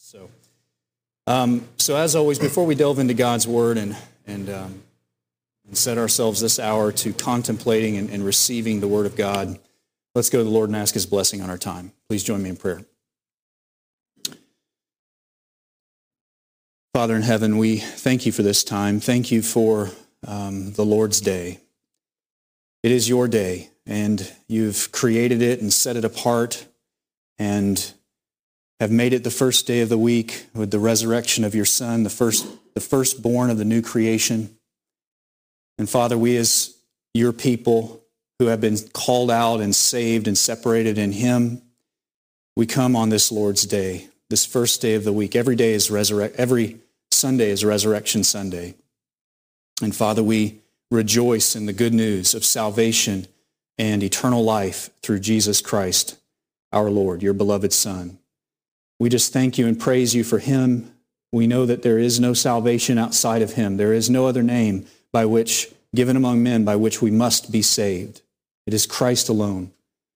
So as always, before we delve into God's Word and set ourselves this hour to contemplating and receiving the Word of God, let's go to the Lord and ask His blessing on our time. Please join me in prayer. Father in heaven, we thank you for this time. Thank you for the Lord's Day. It is your day, and you've created it and set it apart and have made it the first day of the week with the resurrection of your Son, the firstborn of the new creation. And Father, we as your people who have been called out and saved and separated in Him, we come on this Lord's Day, this first day of the week. Every Sunday is Resurrection Sunday. And Father, we rejoice in the good news of salvation and eternal life through Jesus Christ, our Lord, your beloved Son. We just thank you and praise you for Him. We know that there is no salvation outside of Him. There is no other name given among men by which we must be saved. It is Christ alone.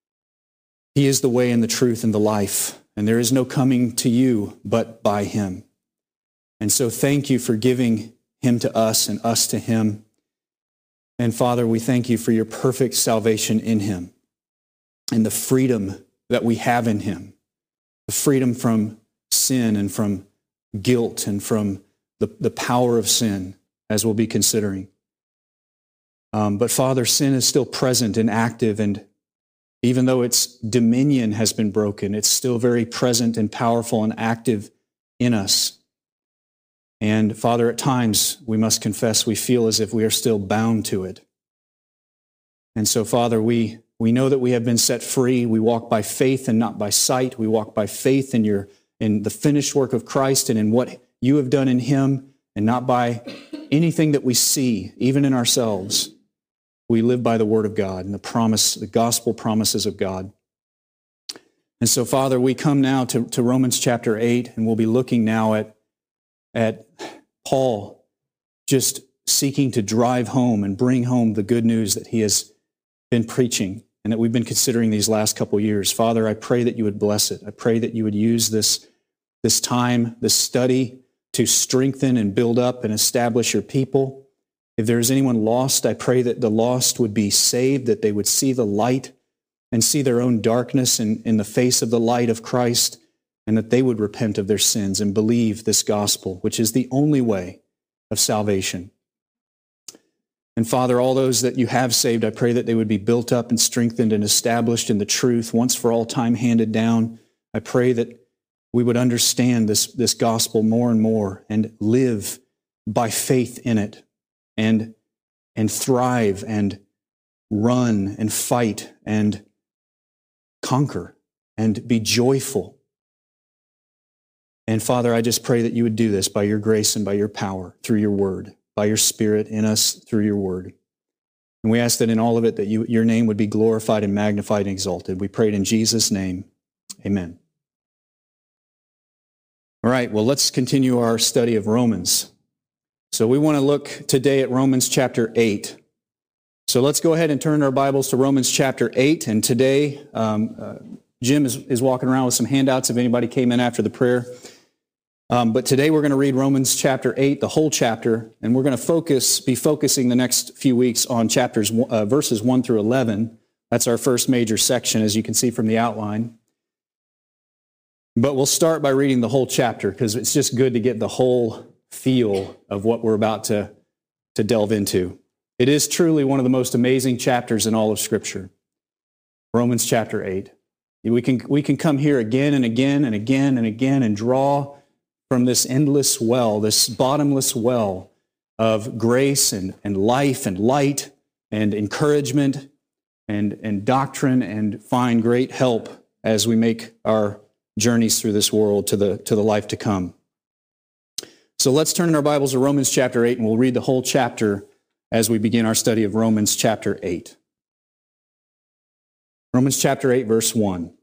He is the way and the truth and the life, and there is no coming to you but by Him. And so thank you for giving Him to us and us to Him. And Father, we thank you for your perfect salvation in Him and the freedom that we have in Him. The freedom from sin and from guilt and from the power of sin, as we'll be considering. But Father, sin is still present and active, and even though its dominion has been broken, it's still very present and powerful and active in us. And Father, at times we must confess we feel as if we are still bound to it. And so Father, we know that we have been set free. We walk by faith and not by sight. We walk by faith in the finished work of Christ and in what you have done in Him, and not by anything that we see, even in ourselves. We live by the Word of God and the gospel promises of God. And so, Father, we come now to Romans chapter 8, and we'll be looking now at Paul just seeking to drive home and bring home the good news that he has been preaching and that we've been considering these last couple years. Father, I pray that you would bless it. I pray that you would use this time, this study, to strengthen and build up and establish your people. If there is anyone lost, I pray that the lost would be saved, that they would see the light and see their own darkness in the face of the light of Christ, and that they would repent of their sins and believe this gospel, which is the only way of salvation. And Father, all those that you have saved, I pray that they would be built up and strengthened and established in the truth, once for all time handed down. I pray that we would understand this gospel more and more and live by faith in it and thrive and run and fight and conquer and be joyful. And Father, I just pray that you would do this by your grace and by your power through your word, by your Spirit in us through your word. And we ask that in all of it that your name would be glorified and magnified and exalted. We pray it in Jesus' name. Amen. All right, well, let's continue our study of Romans. So we want to look today at Romans chapter 8. So let's go ahead and turn our Bibles to Romans chapter 8. And today, Jim is walking around with some handouts if anybody came in after the prayer. But today we're going to read Romans chapter 8, the whole chapter, and we're going to be focusing the next few weeks on verses 1 through 11. That's our first major section, as you can see from the outline. But we'll start by reading the whole chapter, because it's just good to get the whole feel of what we're about to delve into. It is truly one of the most amazing chapters in all of Scripture. Romans chapter 8. We can come here again and again and again and again and draw from this endless well, this bottomless well of grace and life and light and encouragement and doctrine, and find great help as we make our journeys through this world to the life to come. So let's turn in our Bibles to Romans chapter 8, and we'll read the whole chapter as we begin our study of Romans chapter 8. Romans chapter 8, verse 1.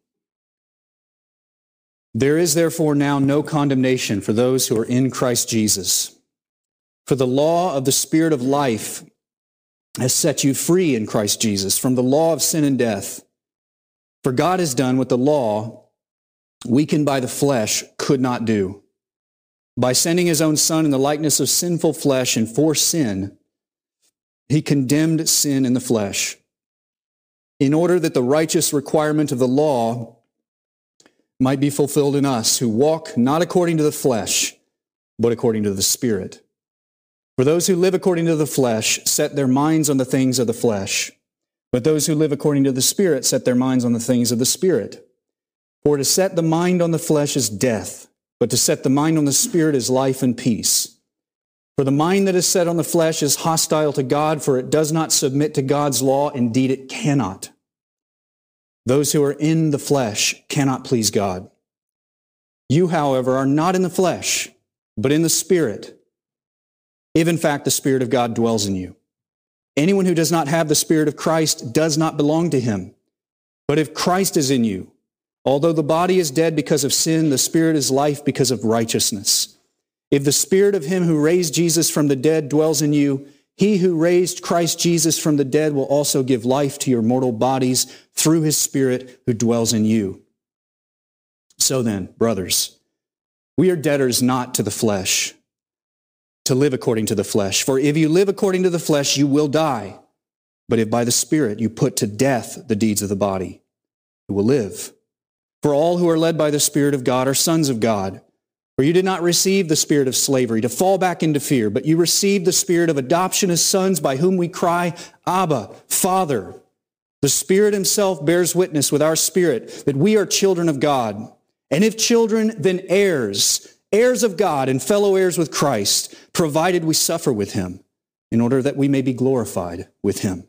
There is therefore now no condemnation for those who are in Christ Jesus. For the law of the Spirit of life has set you free in Christ Jesus from the law of sin and death. For God has done what the law weakened by the flesh, could not do. By sending his own Son in the likeness of sinful flesh and for sin, he condemned sin in the flesh, in order that the righteous requirement of the law might be fulfilled in us, who walk not according to the flesh, but according to the Spirit. For those who live according to the flesh set their minds on the things of the flesh, but those who live according to the Spirit set their minds on the things of the Spirit. For to set the mind on the flesh is death, but to set the mind on the Spirit is life and peace. For the mind that is set on the flesh is hostile to God, for it does not submit to God's law. Indeed, it cannot. Those who are in the flesh cannot please God. You, however, are not in the flesh, but in the Spirit, if in fact the Spirit of God dwells in you. Anyone who does not have the Spirit of Christ does not belong to him. But if Christ is in you, although the body is dead because of sin, the Spirit is life because of righteousness. If the Spirit of him who raised Jesus from the dead dwells in you, he who raised Christ Jesus from the dead will also give life to your mortal bodies through his Spirit who dwells in you. So then, brothers, we are debtors not to the flesh, to live according to the flesh. For if you live according to the flesh, you will die. But if by the Spirit you put to death the deeds of the body, you will live. For all who are led by the Spirit of God are sons of God. For you did not receive the spirit of slavery to fall back into fear, but you received the spirit of adoption as sons, by whom we cry, Abba, Father. The Spirit himself bears witness with our spirit that we are children of God. And if children, then heirs, heirs of God and fellow heirs with Christ, provided we suffer with him, in order that we may be glorified with him.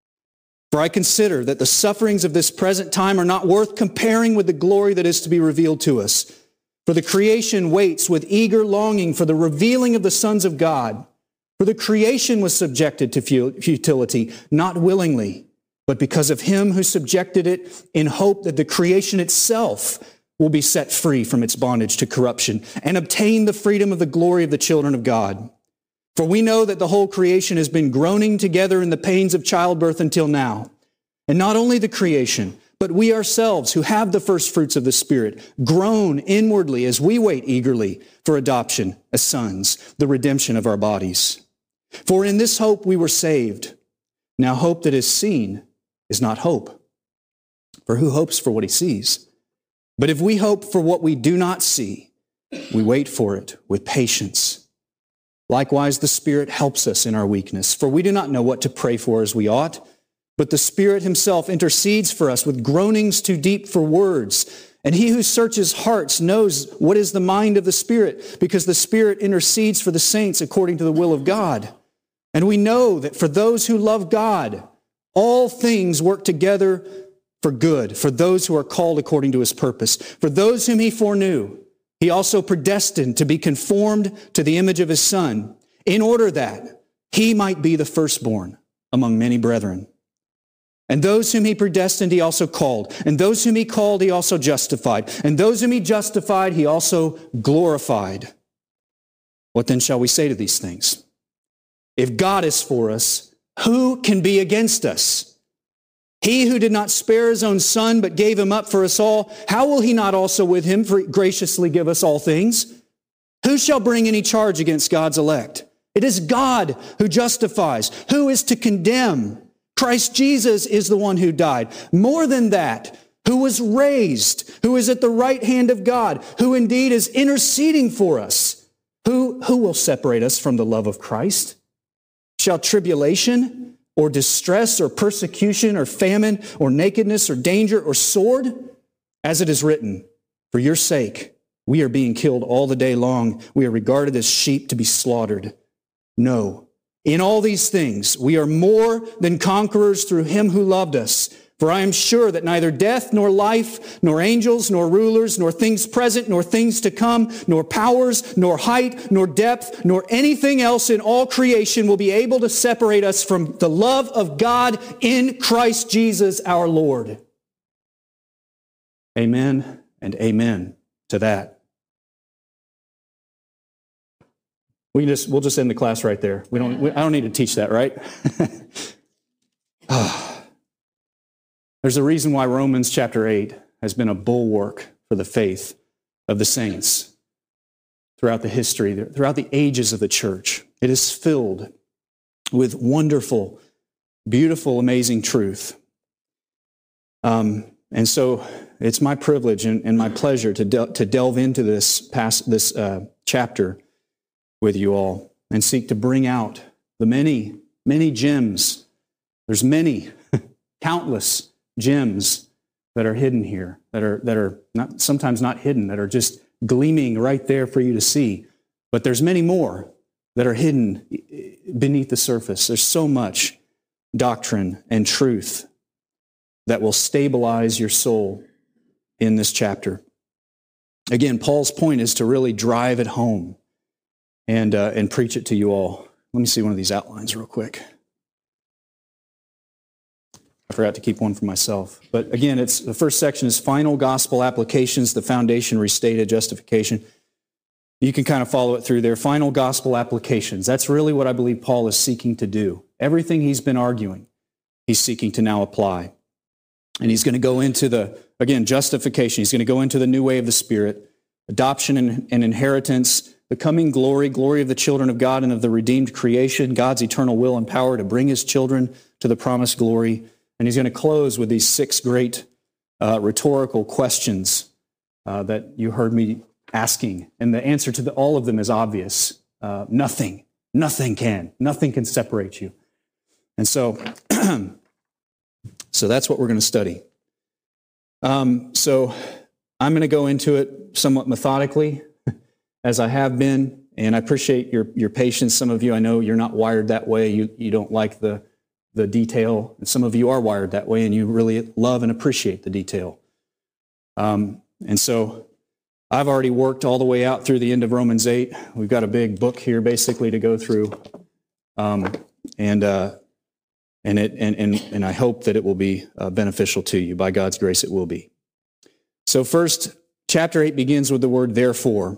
For I consider that the sufferings of this present time are not worth comparing with the glory that is to be revealed to us. For the creation waits with eager longing for the revealing of the sons of God. For the creation was subjected to futility, not willingly, but because of him who subjected it, in hope that the creation itself will be set free from its bondage to corruption and obtain the freedom of the glory of the children of God. For we know that the whole creation has been groaning together in the pains of childbirth until now. And not only the creation, but we ourselves who have the first fruits of the Spirit groan inwardly as we wait eagerly for adoption as sons, the redemption of our bodies. For in this hope we were saved. Now hope that is seen is not hope. For who hopes for what he sees? But if we hope for what we do not see, we wait for it with patience. Likewise, the Spirit helps us in our weakness, for we do not know what to pray for as we ought. But the Spirit himself intercedes for us with groanings too deep for words. And he who searches hearts knows what is the mind of the Spirit, because the Spirit intercedes for the saints according to the will of God. And we know that for those who love God, all things work together for good, for those who are called according to his purpose. For those whom he foreknew, he also predestined to be conformed to the image of his Son, in order that he might be the firstborn among many brethren. And those whom he predestined, he also called. And those whom he called, he also justified. And those whom he justified, he also glorified. What then shall we say to these things? If God is for us, who can be against us? He who did not spare his own Son, but gave him up for us all, how will he not also with him graciously give us all things? Who shall bring any charge against God's elect? It is God who justifies. Who is to condemn? Christ Jesus is the one who died. More than that, who was raised, who is at the right hand of God, who indeed is interceding for us. Who will separate us from the love of Christ? Shall tribulation or distress or persecution or famine or nakedness or danger or sword? As it is written, for your sake we are being killed all the day long. We are regarded as sheep to be slaughtered. No. In all these things, we are more than conquerors through him who loved us. For I am sure that neither death, nor life, nor angels, nor rulers, nor things present, nor things to come, nor powers, nor height, nor depth, nor anything else in all creation will be able to separate us from the love of God in Christ Jesus our Lord. Amen and amen to that. We'll just end the class right there. I don't need to teach that, right? There's a reason why Romans chapter 8 has been a bulwark for the faith of the saints throughout the history, throughout the ages of the church. It is filled with wonderful, beautiful, amazing truth. And so it's my privilege and my pleasure to delve into this chapter with you all and seek to bring out the many, many gems. There's many, countless gems that are hidden here, that are not, sometimes not hidden, that are just gleaming right there for you to see. But there's many more that are hidden beneath the surface. There's so much doctrine and truth that will stabilize your soul in this chapter. Again, Paul's point is to really drive it home and preach it to you all. Let me see one of these outlines real quick. I forgot to keep one for myself. But again, the first section is final gospel applications, the foundation restated, justification. You can kind of follow it through there. Final gospel applications. That's really what I believe Paul is seeking to do. Everything he's been arguing, he's seeking to now apply. And he's going to go into justification. He's going to go into the new way of the Spirit, adoption and inheritance, the coming glory of the children of God and of the redeemed creation, God's eternal will and power to bring his children to the promised glory. And he's going to close with these 6 great rhetorical questions that you heard me asking. And the answer to all of them is obvious. Nothing can separate you. And so, so that's what we're going to study. So I'm going to go into it somewhat methodically, as I have been, and I appreciate your patience. Some of you, I know you're not wired that way. You don't like the detail, and some of you are wired that way, and you really love and appreciate the detail. And so I've already worked all the way out through the end of Romans 8. We've got a big book here, basically, to go through, and I hope that it will be beneficial to you. By God's grace, it will be. So first, chapter 8 begins with the word therefore.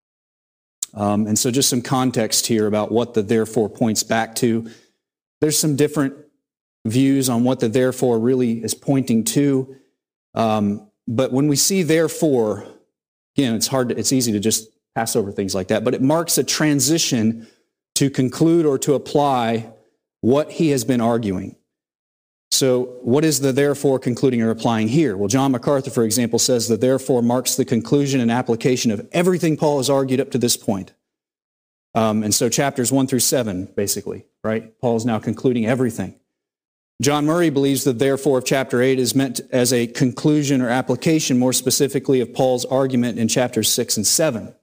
And so just some context here about what the therefore points back to. There's some different views on what the therefore really is pointing to. But when we see therefore, again, it's easy to just pass over things like that, but it marks a transition to conclude or to apply what he has been arguing. So what is the therefore concluding or applying here? Well, John MacArthur, for example, says the therefore marks the conclusion and application of everything Paul has argued up to this point. And so chapters 1 through 7, basically, right? Paul is now concluding everything. John Murray believes the therefore of chapter 8 is meant as a conclusion or application, more specifically, of Paul's argument in chapters 6 and 7.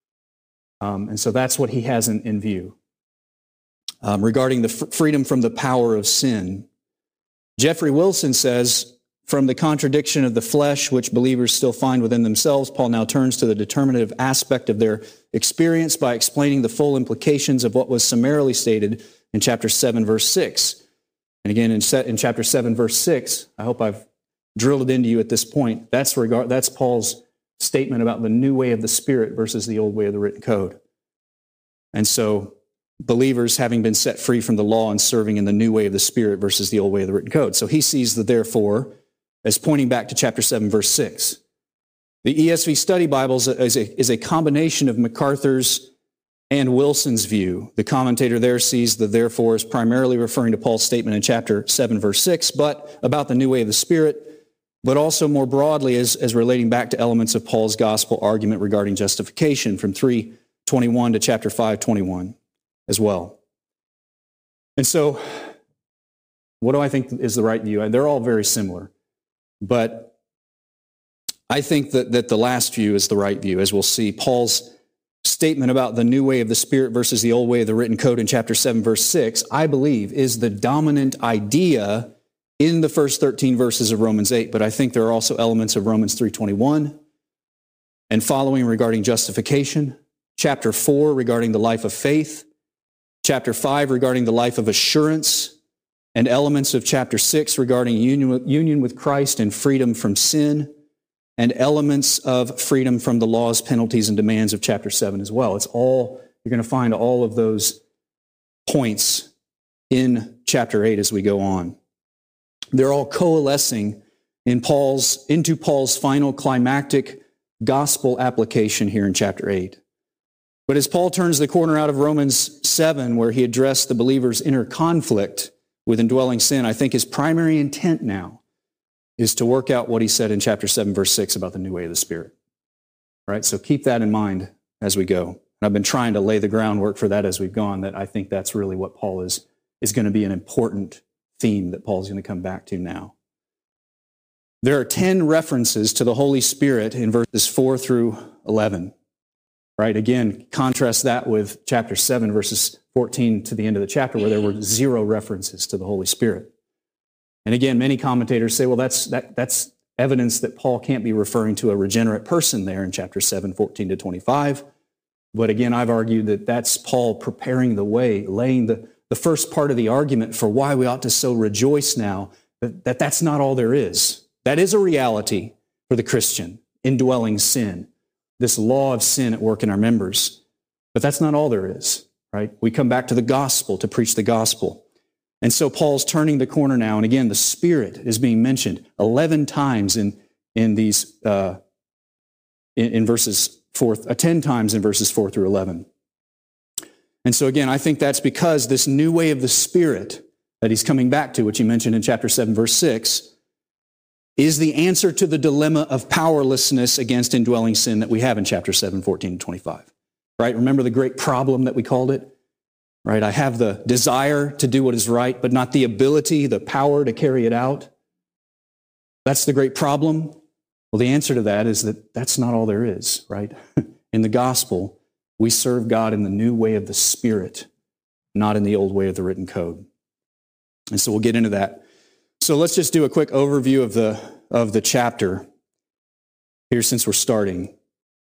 And so that's what he has in view. Regarding the freedom from the power of sin. Jeffrey Wilson says, from the contradiction of the flesh, which believers still find within themselves, Paul now turns to the determinative aspect of their experience by explaining the full implications of what was summarily stated in chapter 7, verse 6. And again, in chapter 7, verse 6, I hope I've drilled it into you at this point. That's Paul's statement about the new way of the Spirit versus the old way of the written code. And so, believers having been set free from the law and serving in the new way of the Spirit versus the old way of the written code. So he sees the therefore as pointing back to chapter 7, verse 6. The ESV Study Bible is a combination of MacArthur's and Wilson's view. The commentator there sees the therefore as primarily referring to Paul's statement in chapter 7, verse 6, but about the new way of the Spirit, but also more broadly as relating back to elements of Paul's gospel argument regarding justification from 3:21 to chapter 5:21. As well. And so, what do I think is the right view? They're all very similar. But I think that the last view is the right view, as we'll see. Paul's statement about the new way of the Spirit versus the old way of the written code in chapter 7, verse 6, I believe, is the dominant idea in the first 13 verses of Romans 8. But I think there are also elements of Romans 3:21 and following regarding justification, chapter 4 regarding the life of faith, chapter 5 regarding the life of assurance, and elements of chapter 6 regarding union with Christ and freedom from sin, and elements of freedom from the laws, penalties, and demands of chapter 7 as well. You're going to find all of those points in chapter 8 as we go on. They're all coalescing into Paul's final climactic gospel application here in chapter 8. But as Paul turns the corner out of Romans 7, where he addressed the believer's inner conflict with indwelling sin, I think his primary intent now is to work out what he said in chapter 7, verse 6 about the new way of the Spirit. All right, so keep that in mind as we go. And I've been trying to lay the groundwork for that as we've gone, that I think that's really what Paul is going to be an important theme that Paul's going to come back to now. There are 10 references to the Holy Spirit in verses 4 through 11. Right? Again, contrast that with chapter 7, verses 14 to the end of the chapter, where there were 0 references to the Holy Spirit. And again, many commentators say, well, that's evidence that Paul can't be referring to a regenerate person there in chapter 7, 14 to 25. But again, I've argued that that's Paul preparing the way, laying the first part of the argument for why we ought to so rejoice now, that's not all there is. That is a reality for the Christian, indwelling sin. This law of sin at work in our members. But that's not all there is, right? We come back to the gospel to preach the gospel. And so Paul's turning the corner now. And again, the Spirit is being mentioned 11 times in these, in verses 4, 10 times in verses 4 through 11. And so again, I think that's because this new way of the Spirit that he's coming back to, which he mentioned in chapter 7, verse 6, is the answer to the dilemma of powerlessness against indwelling sin that we have in chapter 7, 14 and 25. Right? Remember the great problem that we called it? Right? I have the desire to do what is right, but not the ability, the power to carry it out. That's the great problem. Well, the answer to that is that that's not all there is, right? In the gospel, we serve God in the new way of the Spirit, not in the old way of the written code. And so we'll get into that. So let's just do a quick overview of the chapter here since we're starting.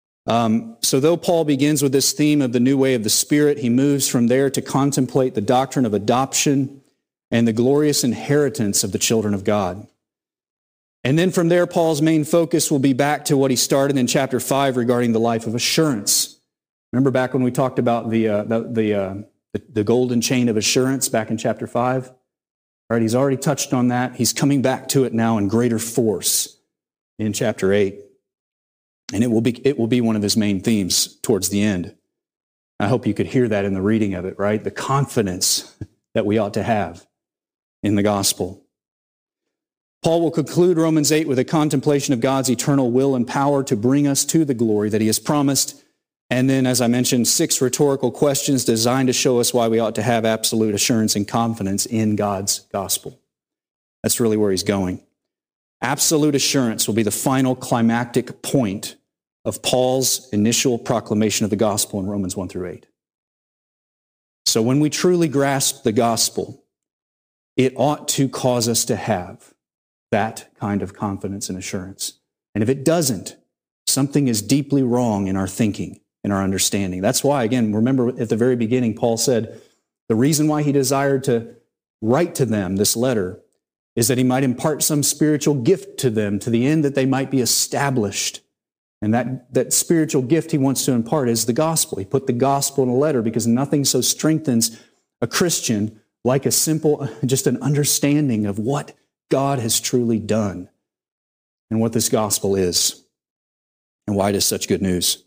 So though Paul begins with this theme of the new way of the Spirit, he moves from there to contemplate the doctrine of adoption and the glorious inheritance of the children of God. And then from there, Paul's main focus will be back to what he started in chapter 5 regarding the life of assurance. Remember back when we talked about the golden chain of assurance back in chapter 5? All right, he's already touched on that. He's coming back to it now in greater force in chapter 8. And it will be one of his main themes towards the end. I hope you could hear that in the reading of it, right? The confidence that we ought to have in the gospel. Paul will conclude Romans 8 with a contemplation of God's eternal will and power to bring us to the glory that he has promised. And then, as I mentioned, 6 rhetorical questions designed to show us why we ought to have absolute assurance and confidence in God's gospel. That's really where he's going. Absolute assurance will be the final climactic point of Paul's initial proclamation of the gospel in Romans 1 through 8. So when we truly grasp the gospel, it ought to cause us to have that kind of confidence and assurance. And if it doesn't, something is deeply wrong in our thinking, in our understanding. That's why, again, remember at the very beginning, Paul said the reason why he desired to write to them this letter is that he might impart some spiritual gift to them to the end that they might be established. And that spiritual gift he wants to impart is the gospel. He put the gospel in a letter because nothing so strengthens a Christian like a simple, just an understanding of what God has truly done and what this gospel is and why it is such good news.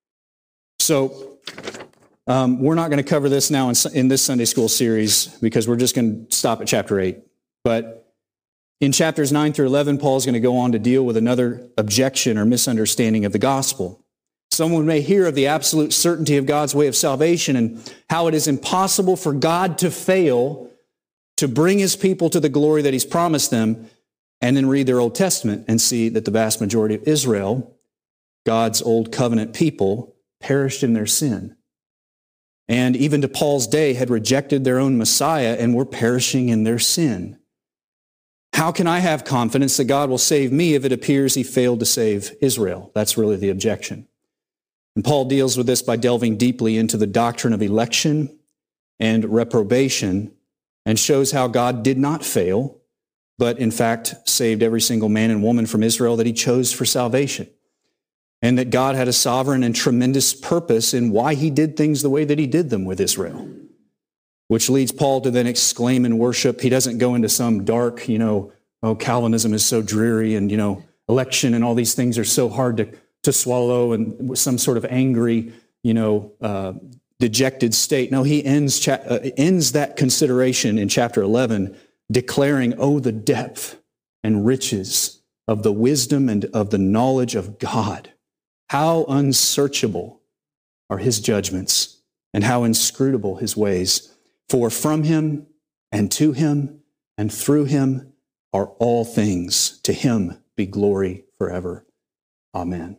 So we're not going to cover this now in this Sunday school series because we're just going to stop at chapter 8. But in chapters 9 through 11, Paul's going to go on to deal with another objection or misunderstanding of the gospel. Someone may hear of the absolute certainty of God's way of salvation and how it is impossible for God to fail to bring his people to the glory that he's promised them, and then read their Old Testament and see that the vast majority of Israel, God's old covenant people, perished in their sin. And even to Paul's day had rejected their own Messiah and were perishing in their sin. How can I have confidence that God will save me if it appears he failed to save Israel? That's really the objection. And Paul deals with this by delving deeply into the doctrine of election and reprobation and shows how God did not fail, but in fact saved every single man and woman from Israel that he chose for salvation. And that God had a sovereign and tremendous purpose in why he did things the way that he did them with Israel. Which leads Paul to then exclaim in worship. He doesn't go into some dark, Calvinism is so dreary and, election and all these things are so hard to swallow and with some sort of angry, dejected state. No, he ends that consideration in chapter 11, declaring, "Oh, the depth and riches of the wisdom and of the knowledge of God. How unsearchable are his judgments, and how inscrutable his ways. For from him and to him and through him are all things. To him be glory forever. Amen."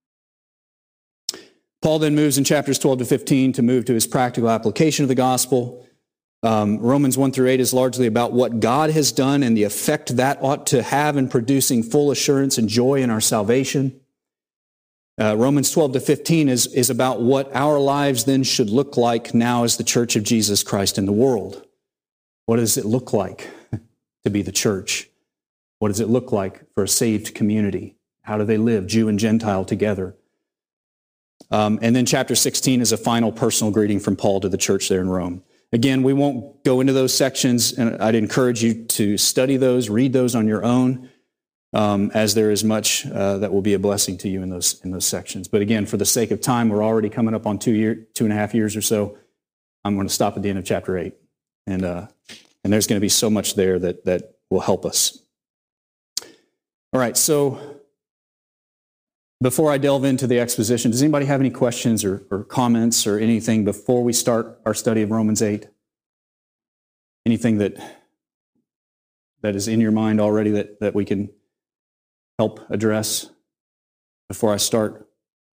Paul then moves in chapters 12 to 15 to move to his practical application of the gospel. Romans 1 through 8 is largely about what God has done and the effect that ought to have in producing full assurance and joy in our salvation. Romans 12 to 15 is about what our lives then should look like now as the church of Jesus Christ in the world. What does it look like to be the church? What does it look like for a saved community? How do they live, Jew and Gentile, together? And then chapter 16 is a final personal greeting from Paul to the church there in Rome. Again, we won't go into those sections, and I'd encourage you to study those, read those on your own, as there is much that will be a blessing to you in those sections. But again, for the sake of time, we're already coming up on 2.5 years or so. I'm going to stop at the end of chapter 8, and there's going to be so much there that will help us. All right, so before I delve into the exposition, does anybody have any questions or comments or anything before we start our study of Romans 8? Anything that is in your mind already that we can help address before I start?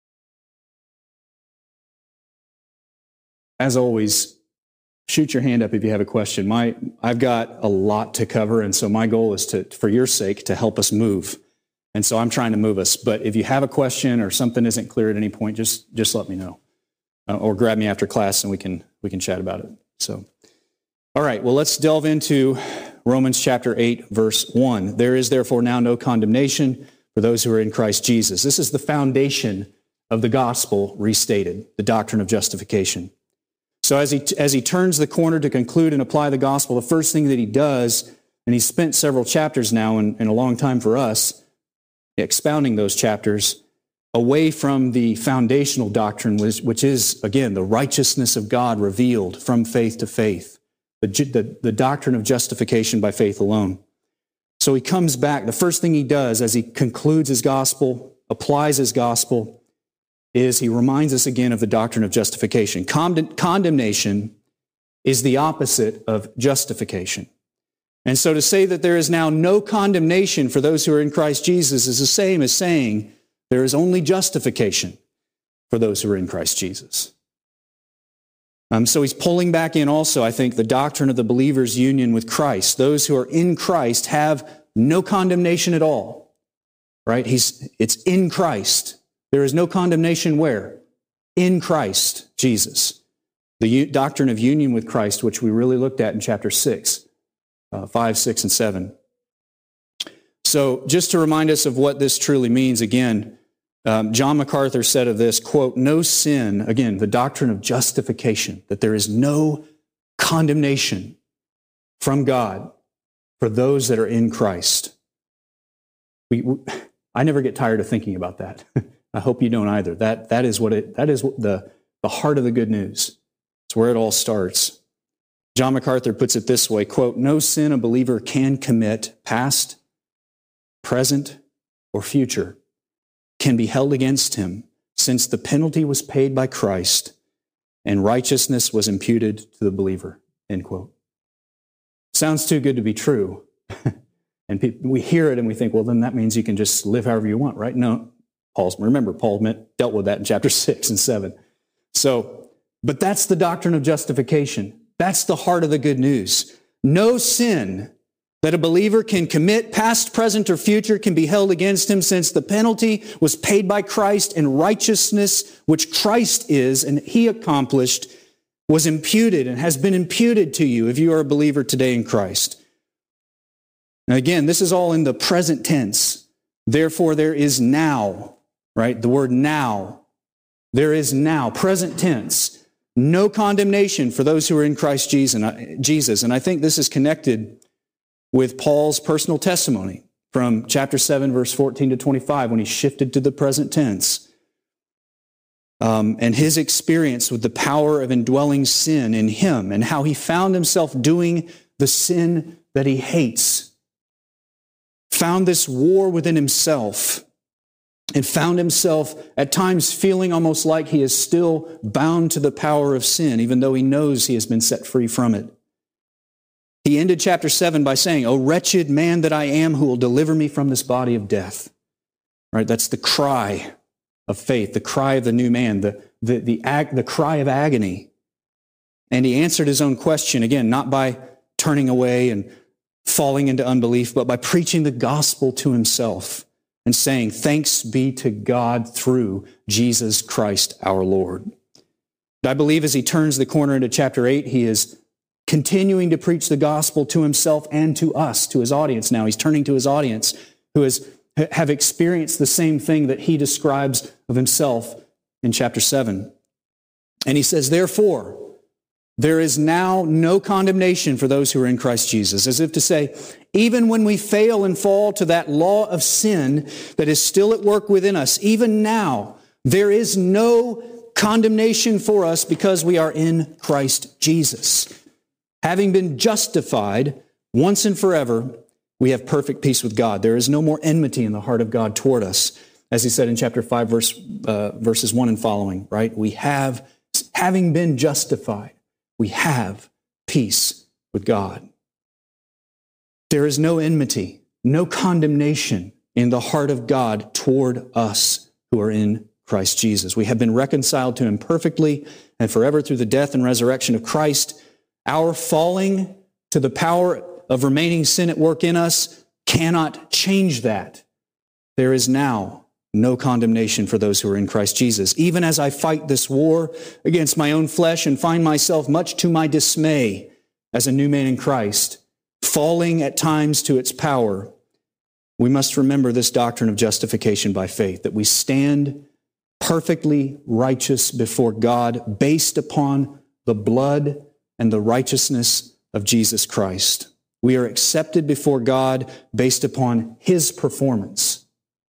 As always, shoot your hand up if you have a question. I've got a lot to cover, and so my goal is for your sake, to help us move. And so I'm trying to move us. But if you have a question or something isn't clear at any point, just let me know. Or grab me after class and we can chat about it. So, all right, well, let's delve into Romans chapter 8, verse 1. "There is therefore now no condemnation for those who are in Christ Jesus." This is the foundation of the gospel restated, the doctrine of justification. So as he turns the corner to conclude and apply the gospel, the first thing that he does, and he's spent several chapters now and a long time for us, expounding those chapters away from the foundational doctrine, which is, again, the righteousness of God revealed from faith to faith, the doctrine of justification by faith alone. So he comes back. The first thing he does as he concludes his gospel, applies his gospel, is he reminds us again of the doctrine of justification. Condemnation is the opposite of justification. And so to say that there is now no condemnation for those who are in Christ Jesus is the same as saying there is only justification for those who are in Christ Jesus. So he's pulling back in also, I think, the doctrine of the believer's union with Christ. Those who are in Christ have no condemnation at all, right? It's in Christ. There is no condemnation where? In Christ Jesus. The doctrine of union with Christ, which we really looked at in chapter 6. 5, 6, and 7. So just to remind us of what this truly means, again, John MacArthur said of this, quote, "No sin," again, the doctrine of justification, that there is no condemnation from God for those that are in Christ. I never get tired of thinking about that. I hope you don't either. That is the heart of the good news. It's where it all starts. John MacArthur puts it this way, quote, "No sin a believer can commit, past, present, or future, can be held against him, since the penalty was paid by Christ and righteousness was imputed to the believer," end quote. Sounds too good to be true. And we hear it and we think, well, then that means you can just live however you want, right? No, Paul dealt with that in chapter 6 and 7. So, but that's the doctrine of justification. That's the heart of the good news. No sin that a believer can commit, past, present, or future, can be held against him, since the penalty was paid by Christ, and righteousness, which Christ is and he accomplished, was imputed and has been imputed to you if you are a believer today in Christ. Now again, this is all in the present tense. Therefore, there is now, right? The word now. There is now, present tense. No condemnation for those who are in Christ Jesus. And I think this is connected with Paul's personal testimony. from chapter 7, verse 14 to 25, when he shifted to the present tense. And his experience with the power of indwelling sin in him and how he found himself doing the sin that he hates. Found this war within himself and found himself at times feeling almost like he is still bound to the power of sin, even though he knows he has been set free from it. He ended chapter 7 by saying, "O wretched man that I am, who will deliver me from this body of death?" Right? That's the cry of faith, the cry of the new man, the cry of agony. And he answered his own question, again, not by turning away and falling into unbelief, but by preaching the gospel to himself and saying, "Thanks be to God through Jesus Christ our Lord." But I believe as he turns the corner into chapter 8, he is continuing to preach the gospel to himself and to us, to his audience now. He's turning to his audience who have experienced the same thing that he describes of himself in chapter 7. And he says, "Therefore, there is now no condemnation for those who are in Christ Jesus." As if to say, even when we fail and fall to that law of sin that is still at work within us, even now, there is no condemnation for us because we are in Christ Jesus. Having been justified once and forever, we have perfect peace with God. There is no more enmity in the heart of God toward us. As he said in chapter 5, verses 1 and following, right? We have, having been justified, we have peace with God. There is no enmity, no condemnation in the heart of God toward us who are in Christ Jesus. We have been reconciled to him perfectly and forever through the death and resurrection of Christ. Our falling to the power of remaining sin at work in us cannot change that. There is now no condemnation for those who are in Christ Jesus. Even as I fight this war against my own flesh and find myself, much to my dismay, as a new man in Christ, falling at times to its power, we must remember this doctrine of justification by faith, that we stand perfectly righteous before God based upon the blood and the righteousness of Jesus Christ. We are accepted before God based upon his performance,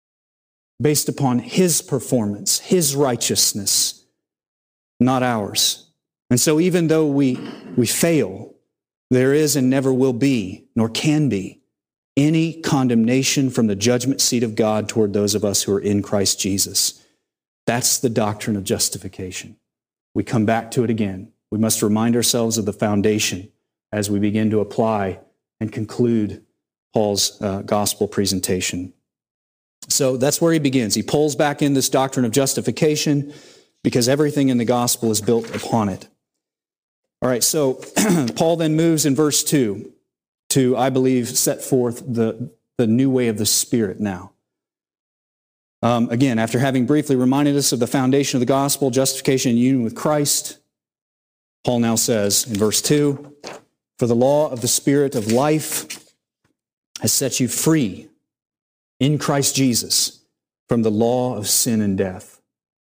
based upon his performance, his righteousness, not ours. And so even though we fail, there is and never will be, nor can be, any condemnation from the judgment seat of God toward those of us who are in Christ Jesus. That's the doctrine of justification. We come back to it again. We must remind ourselves of the foundation as we begin to apply and conclude Paul's gospel presentation. So that's where he begins. He pulls back in this doctrine of justification because everything in the gospel is built upon it. All right, so Paul then moves in verse 2 to, I believe, set forth the new way of the Spirit now. Again, after having briefly reminded us of the foundation of the gospel, justification and union with Christ, Paul now says in verse 2, "For the law of the Spirit of life has set you free in Christ Jesus from the law of sin and death."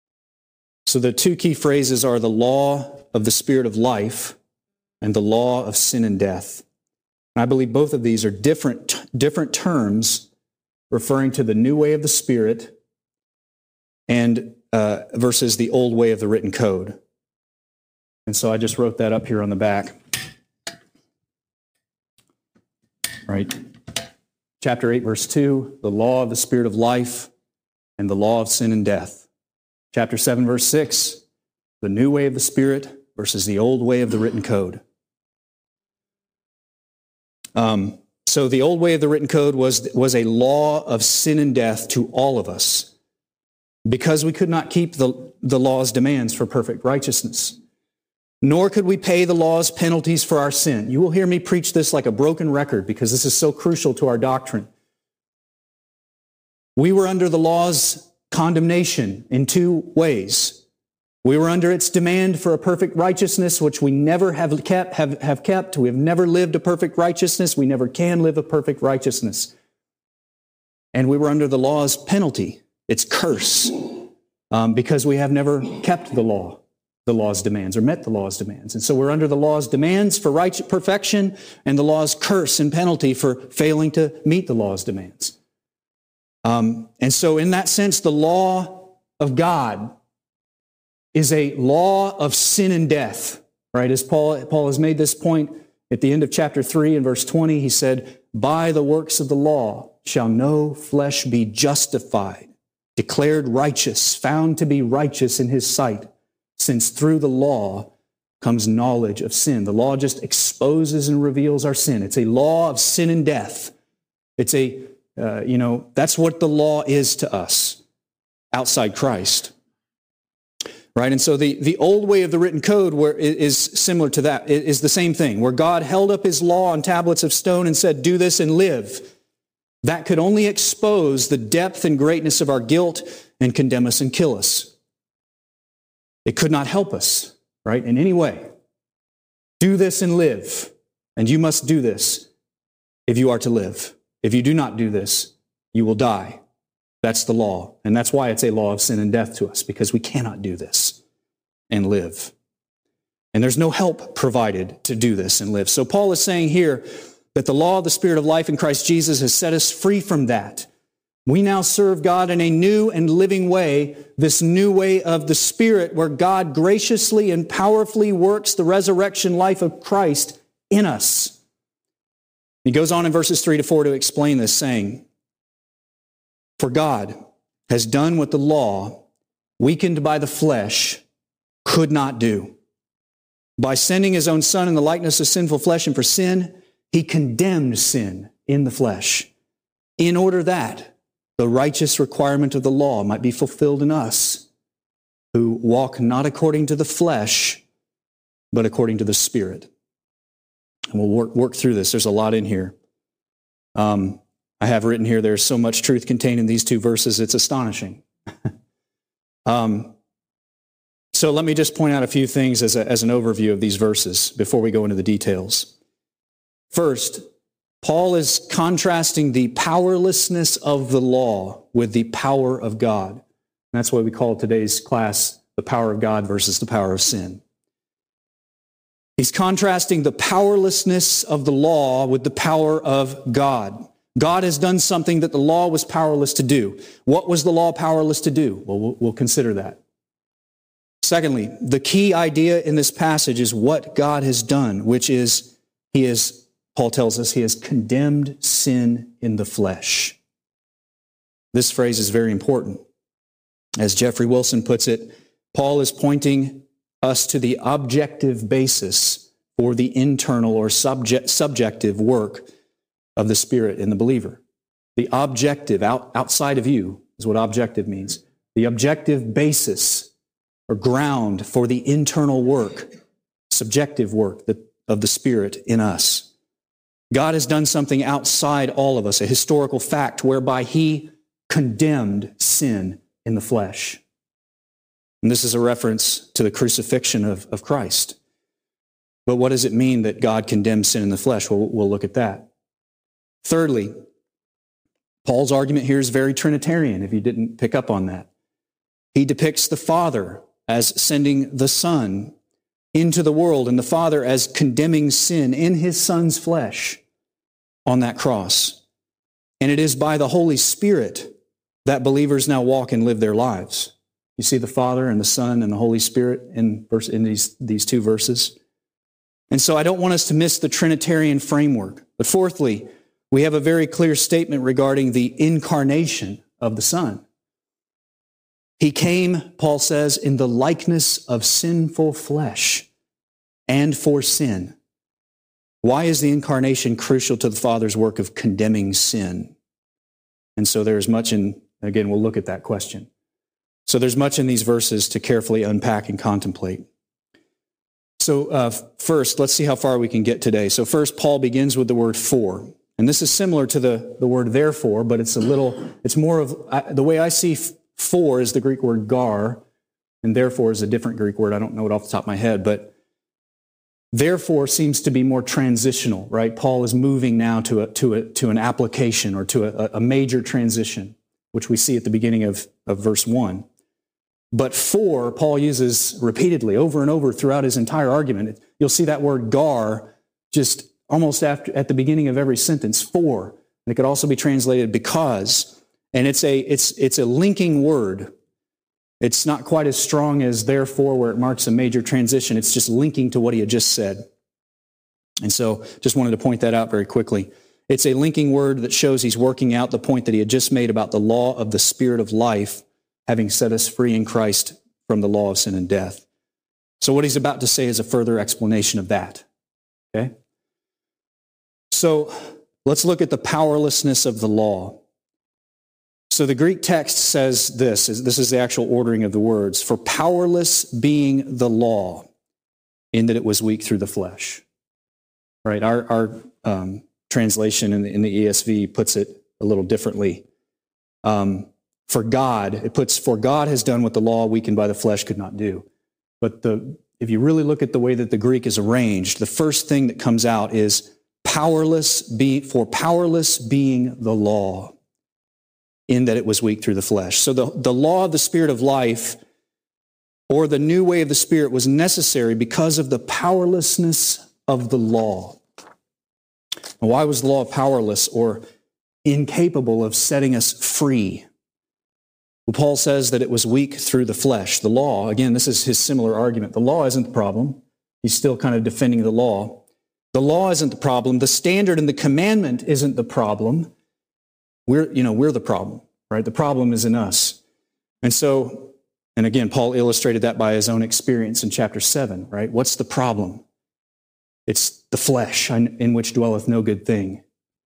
So the two key phrases are the law of the Spirit of life and the law of sin and death. And I believe both of these are different terms referring to the new way of the Spirit and versus the old way of the written code. And so I just wrote that up here on the back. Right? Chapter 8, verse 2, the law of the Spirit of life and the law of sin and death. Chapter 7, verse 6, the new way of the Spirit versus the old way of the written code. So the old way of the written code was a law of sin and death to all of us because we could not keep the law's demands for perfect righteousness. Nor could we pay the law's penalties for our sin. You will hear me preach this like a broken record because this is so crucial to our doctrine. We were under the law's condemnation in two ways. We were under its demand for a perfect righteousness, which we never have kept. We have never lived a perfect righteousness. We never can live a perfect righteousness. And we were under the law's penalty, its curse, because we have never kept the law. the law's demands or met the law's demands. And so we're under the law's demands for righteous perfection and the law's curse and penalty for failing to meet the law's demands. And so in that sense, the law of God is a law of sin and death, right? As Paul has made this point at the end of chapter 3 and verse 20, he said, by the works of the law shall no flesh be justified, declared righteous, found to be righteous in his sight, since through the law comes knowledge of sin. The law just exposes and reveals our sin. It's a law of sin and death. It's that's what the law is to us outside Christ. Right? And so the old way of the written code is similar to that. It is the same thing, where God held up his law on tablets of stone and said, do this and live. That could only expose the depth and greatness of our guilt and condemn us and kill us. It could not help us, right, in any way. Do this and live. And you must do this if you are to live. If you do not do this, you will die. That's the law. And that's why it's a law of sin and death to us, because we cannot do this and live. And there's no help provided to do this and live. So Paul is saying here that the law of the Spirit of life in Christ Jesus has set us free from that. We now serve God in a new and living way, this new way of the Spirit, where God graciously and powerfully works the resurrection life of Christ in us. He goes on in verses 3 to 4 to explain this, saying, for God has done what the law, weakened by the flesh, could not do. By sending his own Son in the likeness of sinful flesh, and for sin, he condemned sin in the flesh, in order that the righteous requirement of the law might be fulfilled in us, who walk not according to the flesh, but according to the Spirit. And we'll work through this. There's a lot in here. I have written here, there's so much truth contained in these two verses, it's astonishing. So let me just point out a few things as an overview of these verses before we go into the details. First, Paul is contrasting the powerlessness of the law with the power of God. And that's why we call today's class the power of God versus the power of sin. He's contrasting the powerlessness of the law with the power of God. God has done something that the law was powerless to do. What was the law powerless to do? Well, we'll consider that. Secondly, the key idea in this passage is what God has done, which is, Paul tells us, he has condemned sin in the flesh. This phrase is very important. As Jeffrey Wilson puts it, Paul is pointing us to the objective basis for the internal or subjective work of the Spirit in the believer. The objective, outside of you, is what objective means. The objective basis or ground for the internal work, subjective work of the Spirit in us. God has done something outside all of us, a historical fact whereby he condemned sin in the flesh. And this is a reference to the crucifixion of Christ. But what does it mean that God condemned sin in the flesh? We'll look at that. Thirdly, Paul's argument here is very Trinitarian, if you didn't pick up on that. He depicts the Father as sending the Son into the world, and the Father as condemning sin in his Son's flesh on that cross. And it is by the Holy Spirit that believers now walk and live their lives. You see the Father and the Son and the Holy Spirit in these two verses. And so I don't want us to miss the Trinitarian framework. But fourthly, we have a very clear statement regarding the incarnation of the Son. He came, Paul says, in the likeness of sinful flesh and for sin. Why is the incarnation crucial to the Father's work of condemning sin? And so there's much again, we'll look at that question. So there's much in these verses to carefully unpack and contemplate. So first, let's see how far we can get today. So first, Paul begins with the word for. And this is similar to the word therefore, but it's more of, the way I see for is the Greek word gar, and therefore is a different Greek word. I don't know it off the top of my head, but therefore seems to be more transitional, right? Paul is moving now to an application or to a major transition, which we see at the beginning of verse 1. But for, Paul uses repeatedly over and over throughout his entire argument. You'll see that word gar just almost at the beginning of every sentence, for. And it could also be translated because. And it's a linking word. It's not quite as strong as therefore, where it marks a major transition. It's just linking to what he had just said. And so just wanted to point that out very quickly. It's a linking word that shows he's working out the point that he had just made about the law of the Spirit of life, having set us free in Christ from the law of sin and death. So what he's about to say is a further explanation of that. Okay? So let's look at the powerlessness of the law. So the Greek text says this is the actual ordering of the words, for powerless being the law, in that it was weak through the flesh. Right? Our translation in the ESV puts it a little differently. For God has done what the law weakened by the flesh could not do. But if you really look at the way that the Greek is arranged, the first thing that comes out is powerless being the law, in that it was weak through the flesh. So the law of the Spirit of life, or the new way of the Spirit, was necessary because of the powerlessness of the law. And why was the law powerless or incapable of setting us free? Well, Paul says that it was weak through the flesh. The law, again, this is his similar argument. The law isn't the problem. He's still kind of defending the law. The law isn't the problem. The standard and the commandment isn't the problem. We're the problem, right? The problem is in us. And again, Paul illustrated that by his own experience in chapter 7, right? What's the problem? It's the flesh in which dwelleth no good thing.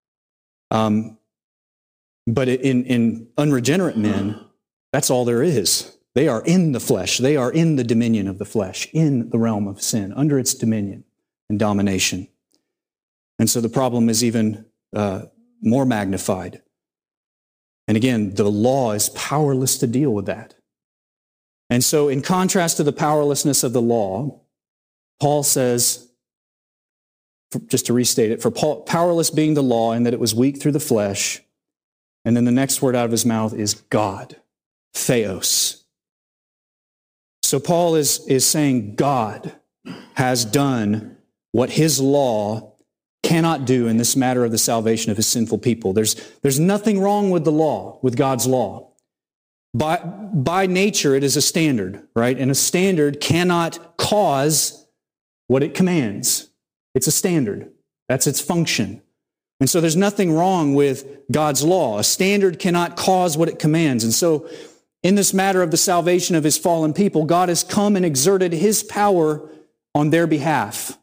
But in unregenerate men, that's all there is. They are in the flesh. They are in the dominion of the flesh, in the realm of sin, under its dominion and domination. And so the problem is even more magnified. And again, the law is powerless to deal with that. And so in contrast to the powerlessness of the law, Paul says, just to restate it, for Paul, powerless being the law in that it was weak through the flesh, and then the next word out of his mouth is God, theos. So Paul is saying God has done what his law cannot do in this matter of the salvation of his sinful people. There's nothing wrong with the law, with God's law. By nature, it is a standard, right? And a standard cannot cause what it commands. It's a standard. That's its function. And so there's nothing wrong with God's law. A standard cannot cause what it commands. And so in this matter of the salvation of his fallen people, God has come and exerted his power on their behalf.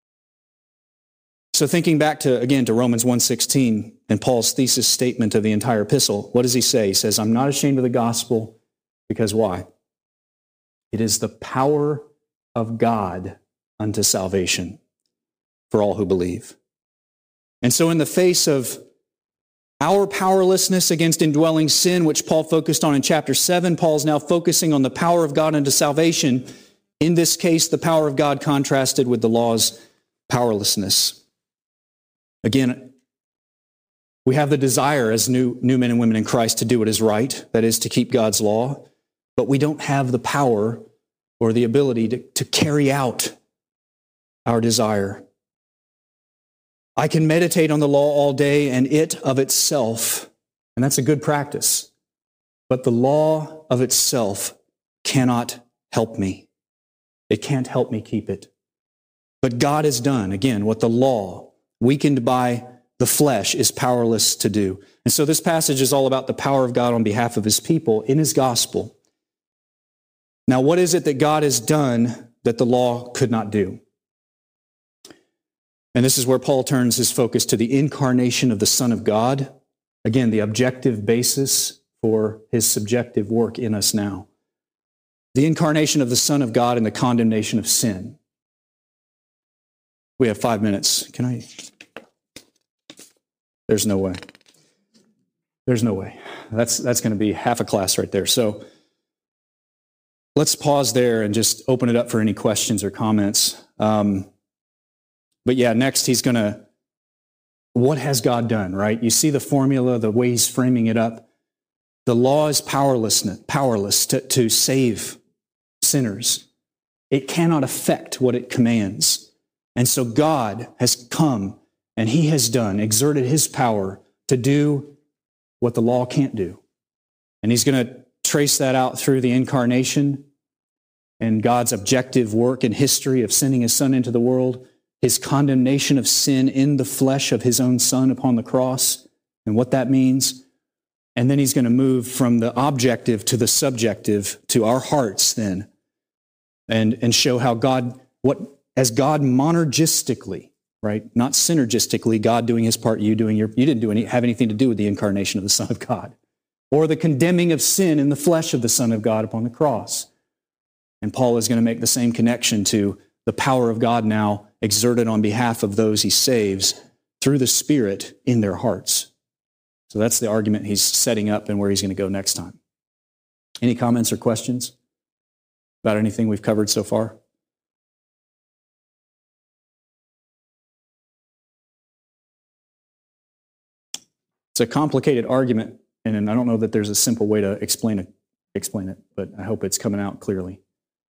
So thinking back to Romans 1:16 and Paul's thesis statement of the entire epistle, what does he say? He says, I'm not ashamed of the gospel, because why? It is the power of God unto salvation for all who believe. And so in the face of our powerlessness against indwelling sin, which Paul focused on in chapter 7, Paul's now focusing on the power of God unto salvation. In this case, the power of God contrasted with the law's powerlessness. Again, we have the desire as new men and women in Christ to do what is right, that is, to keep God's law, but we don't have the power or the ability to carry out our desire. I can meditate on the law all day and it of itself, and that's a good practice, but the law of itself cannot help me. It can't help me keep it. But God has done, again, what the law, weakened by the flesh, is powerless to do. And so this passage is all about the power of God on behalf of his people in his gospel. Now, what is it that God has done that the law could not do? And this is where Paul turns his focus to the incarnation of the Son of God. Again, the objective basis for his subjective work in us now. The incarnation of the Son of God and the condemnation of sin. We have 5 minutes. There's no way. There's no way. That's going to be half a class right there. So let's pause there and just open it up for any questions or comments. But yeah, next he's going to, what has God done, right? You see the formula, the way he's framing it up. The law is powerless to save sinners. It cannot affect what it commands. And so God has come and he has exerted his power to do what the law can't do. And he's going to trace that out through the incarnation and God's objective work in history of sending his Son into the world, his condemnation of sin in the flesh of his own Son upon the cross, and what that means. And then he's going to move from the objective to the subjective to our hearts then, and show how God, as God monergistically, right? Not synergistically, God doing his part, you didn't have anything to do with the incarnation of the Son of God, or the condemning of sin in the flesh of the Son of God upon the cross. And Paul is going to make the same connection to the power of God now exerted on behalf of those he saves through the Spirit in their hearts. So that's the argument he's setting up and where he's going to go next time. Any comments or questions about anything we've covered so far? It's a complicated argument, and I don't know that there's a simple way to explain it, but I hope it's coming out clearly.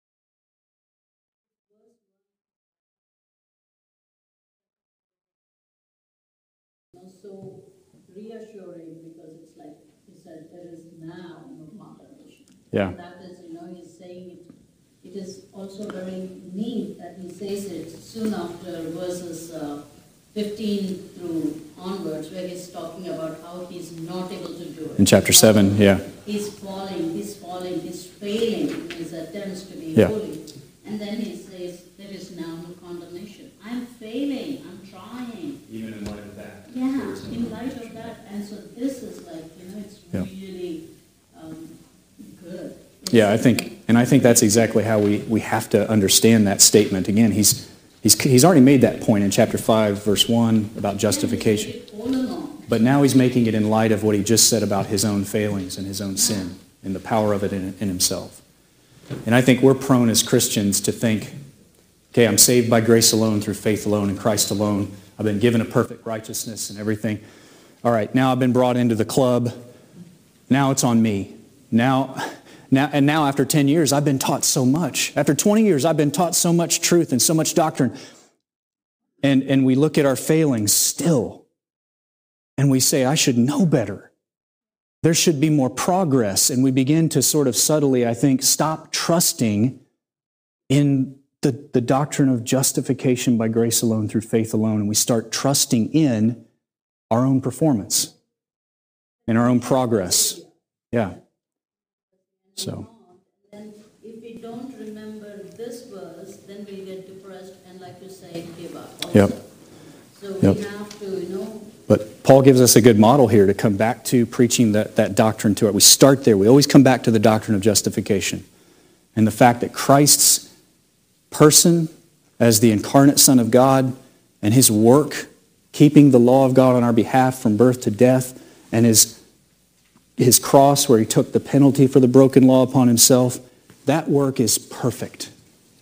So reassuring, because it's like he said, there is now no condemnation. Yeah. And that is, he's saying it is also very neat that he says it soon after verses 15 through onwards, where he's talking about how he's not able to do it. In chapter 7, yeah. He's falling, he's failing in his attempts to be holy. And then he says, there is now no condemnation. I'm failing, I'm trying. Even in light of that. Yeah, in light of that. And so this is like, it's really good. Yeah, I think that's exactly how we have to understand that statement. Again, he's already made that point in chapter 5, verse 1 about justification. But now he's making it in light of what he just said about his own failings and his own sin and the power of it in himself. And I think we're prone as Christians to think, okay, I'm saved by grace alone, through faith alone, in Christ alone. I've been given a perfect righteousness and everything. All right, now I've been brought into the club. Now it's on me. Now after 10 years, I've been taught so much. After 20 years, I've been taught so much truth and so much doctrine. And we look at our failings still, and we say, I should know better. There should be more progress. And we begin to sort of subtly, I think, stop trusting in the doctrine of justification by grace alone, through faith alone, and we start trusting in our own performance, in our own progress. Yeah. So. And if we don't remember this verse, then we get depressed and, like you say, give up also. Yep. So we have to, But Paul gives us a good model here to come back to preaching that doctrine to it. We start there. We always come back to the doctrine of justification and the fact that Christ's person as the incarnate Son of God and his work, keeping the law of God on our behalf from birth to death, and his cross where he took the penalty for the broken law upon himself, that work is perfect.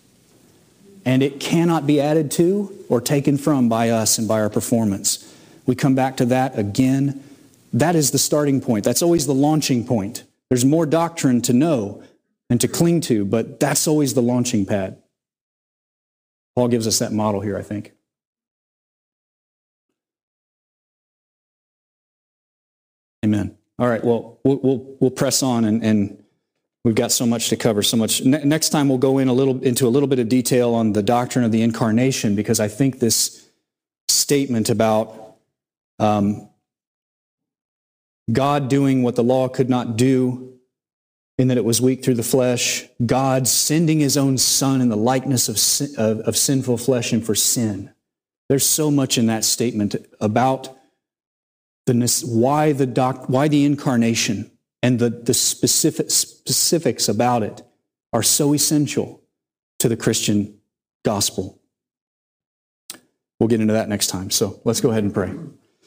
And it cannot be added to or taken from by us and by our performance. We come back to that again. That is the starting point. That's always the launching point. There's more doctrine to know and to cling to, but that's always the launching pad. Paul gives us that model here, I think. Amen. All right, well, we'll press on, and we've got so much to cover, so much. Next time we'll go into a little bit of detail on the doctrine of the incarnation, because I think this statement about God doing what the law could not do, in that it was weak through the flesh, God sending his own Son in the likeness of sinful flesh and for sin. There's so much in that statement about why the incarnation and the specifics about it are so essential to the Christian gospel. We'll get into that next time. So let's go ahead and pray.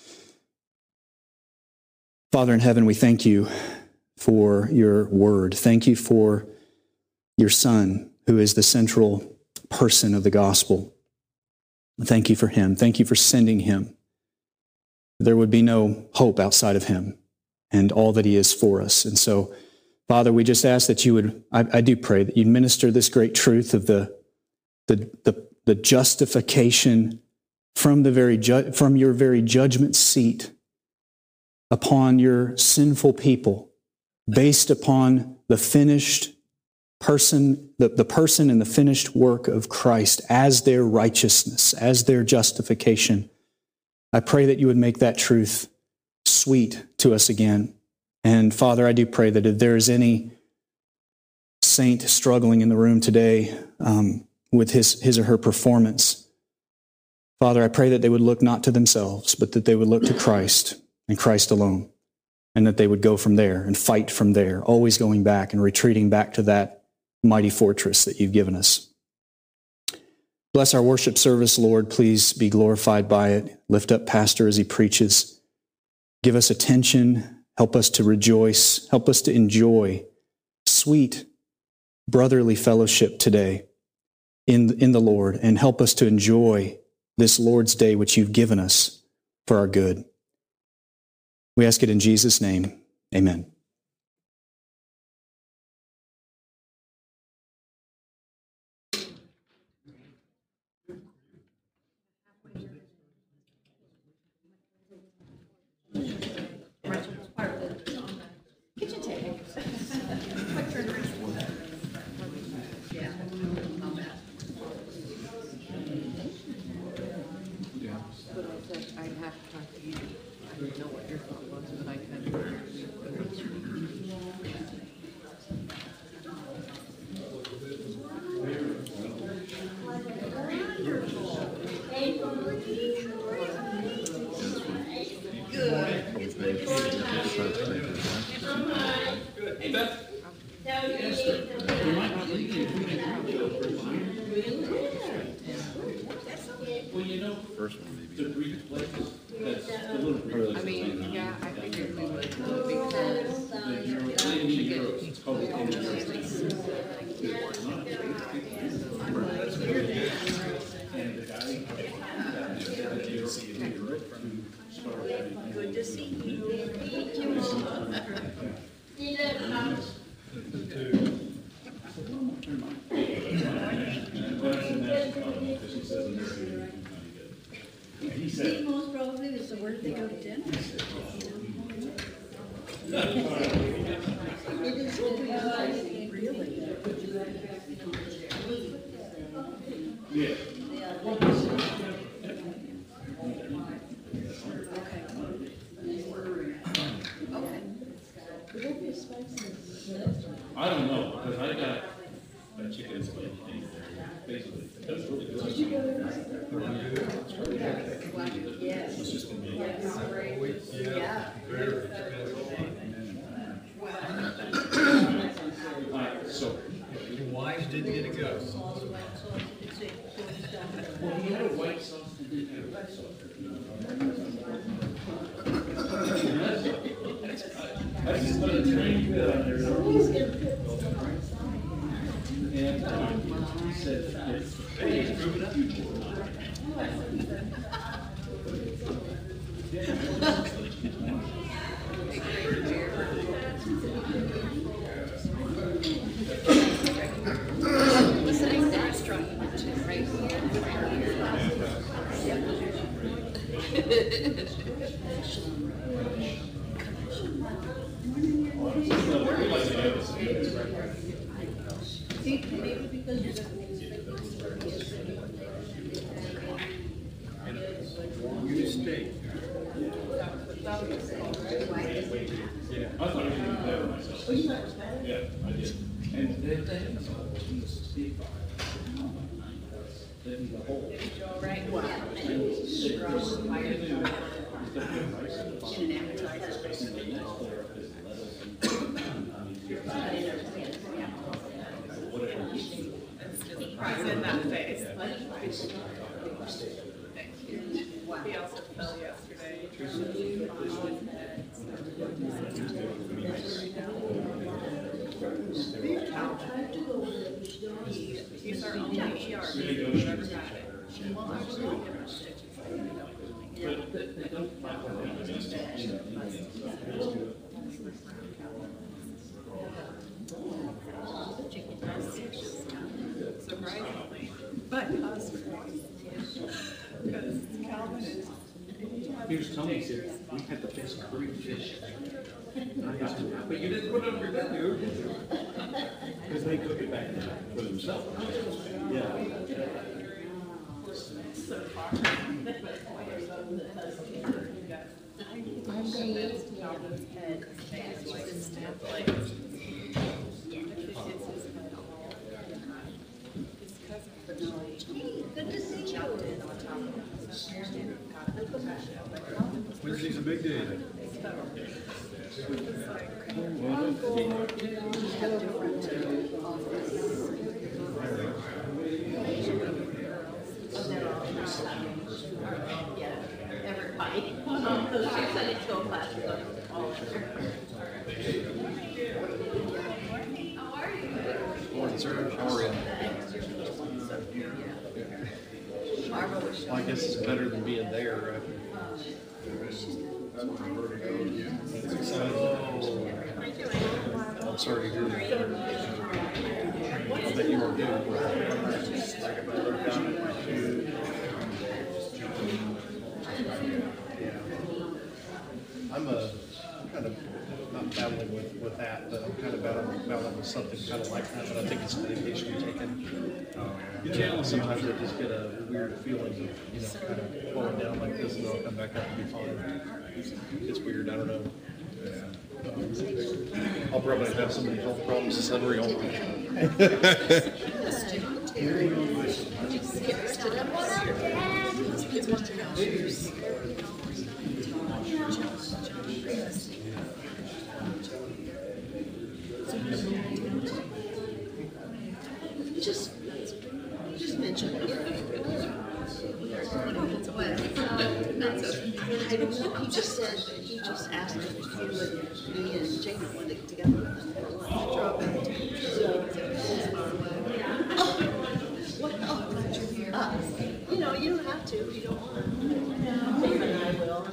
Father in heaven, we thank you for your word. Thank you for your Son, who is the central person of the gospel. Thank you for him. Thank you for sending him. There would be no hope outside of him. and all that he is for us. And so, Father, we just ask that you would, I do pray that you'd minister this great truth of the justification from your very judgment seat upon your sinful people, based upon the finished person, the person and the finished work of Christ as their righteousness, as their justification. I pray that you would make that truth sweet to us again. And Father, I do pray that if there is any saint struggling in the room today with his or her performance, Father, I pray that they would look not to themselves, but that they would look to Christ and Christ alone, and that they would go from there and fight from there, always going back and retreating back to that mighty fortress that you've given us. Bless our worship service, Lord. Please be glorified by it. Lift up Pastor as he preaches. Give us attention. Help us to rejoice. Help us to enjoy sweet brotherly fellowship today in the Lord, and help us to enjoy this Lord's Day which you've given us for our good. We ask it in Jesus' name. Amen. Good to see you. Steve most probably was the word they go to dinner. It is really. Yeah. I don't know, because I got a chicken spaghetti basically. That's really good. Did you go there? Yes. It's just been made. Yeah. Alright, so. The wives didn't get a go. Well, he had a white sauce and didn't have a red sauce. That's just what a trained bit on there. And he said, hey, prove it up. Maybe because you're You stay. I thought I was doing better myself. Yeah, I did. And then the whole. right. Wow. He's in that phase. He also fell yesterday. He's our only ER who's ever had it. Well, actually, Surprisingly, but because Calvin is. He was telling me, he said, we had to fish 3 fish. But you didn't put it on your menu. Because they cook it back for themselves. Yeah. So far. I'm going to Calvin's head. It's like a stamp like. It's his head all. His cousin. Good to see you. Jumped in on top of him. Wednesday's a big day. Yeah, everybody. Because she said it's so fast. Morning, sir. How are you? Well, I guess it's better than being there, right? I'm sorry to hear that. I bet you were I'm kind of not battling with that, but I'm kind of battling with something kind of like that, but I think it's medication taken. Yeah, sometimes I just get a weird feeling of, kind of blowing down like this, and then I'll come back up and be fine. It's weird, I don't know. I'll probably have so many health problems, it's unreal. Just mention it. I don't know, he just said, he just asked if you and me and Jake wanted to get together with him for lunch. Drop in. Well, I'm glad you're here. You don't have to if you don't want. Maybe I will.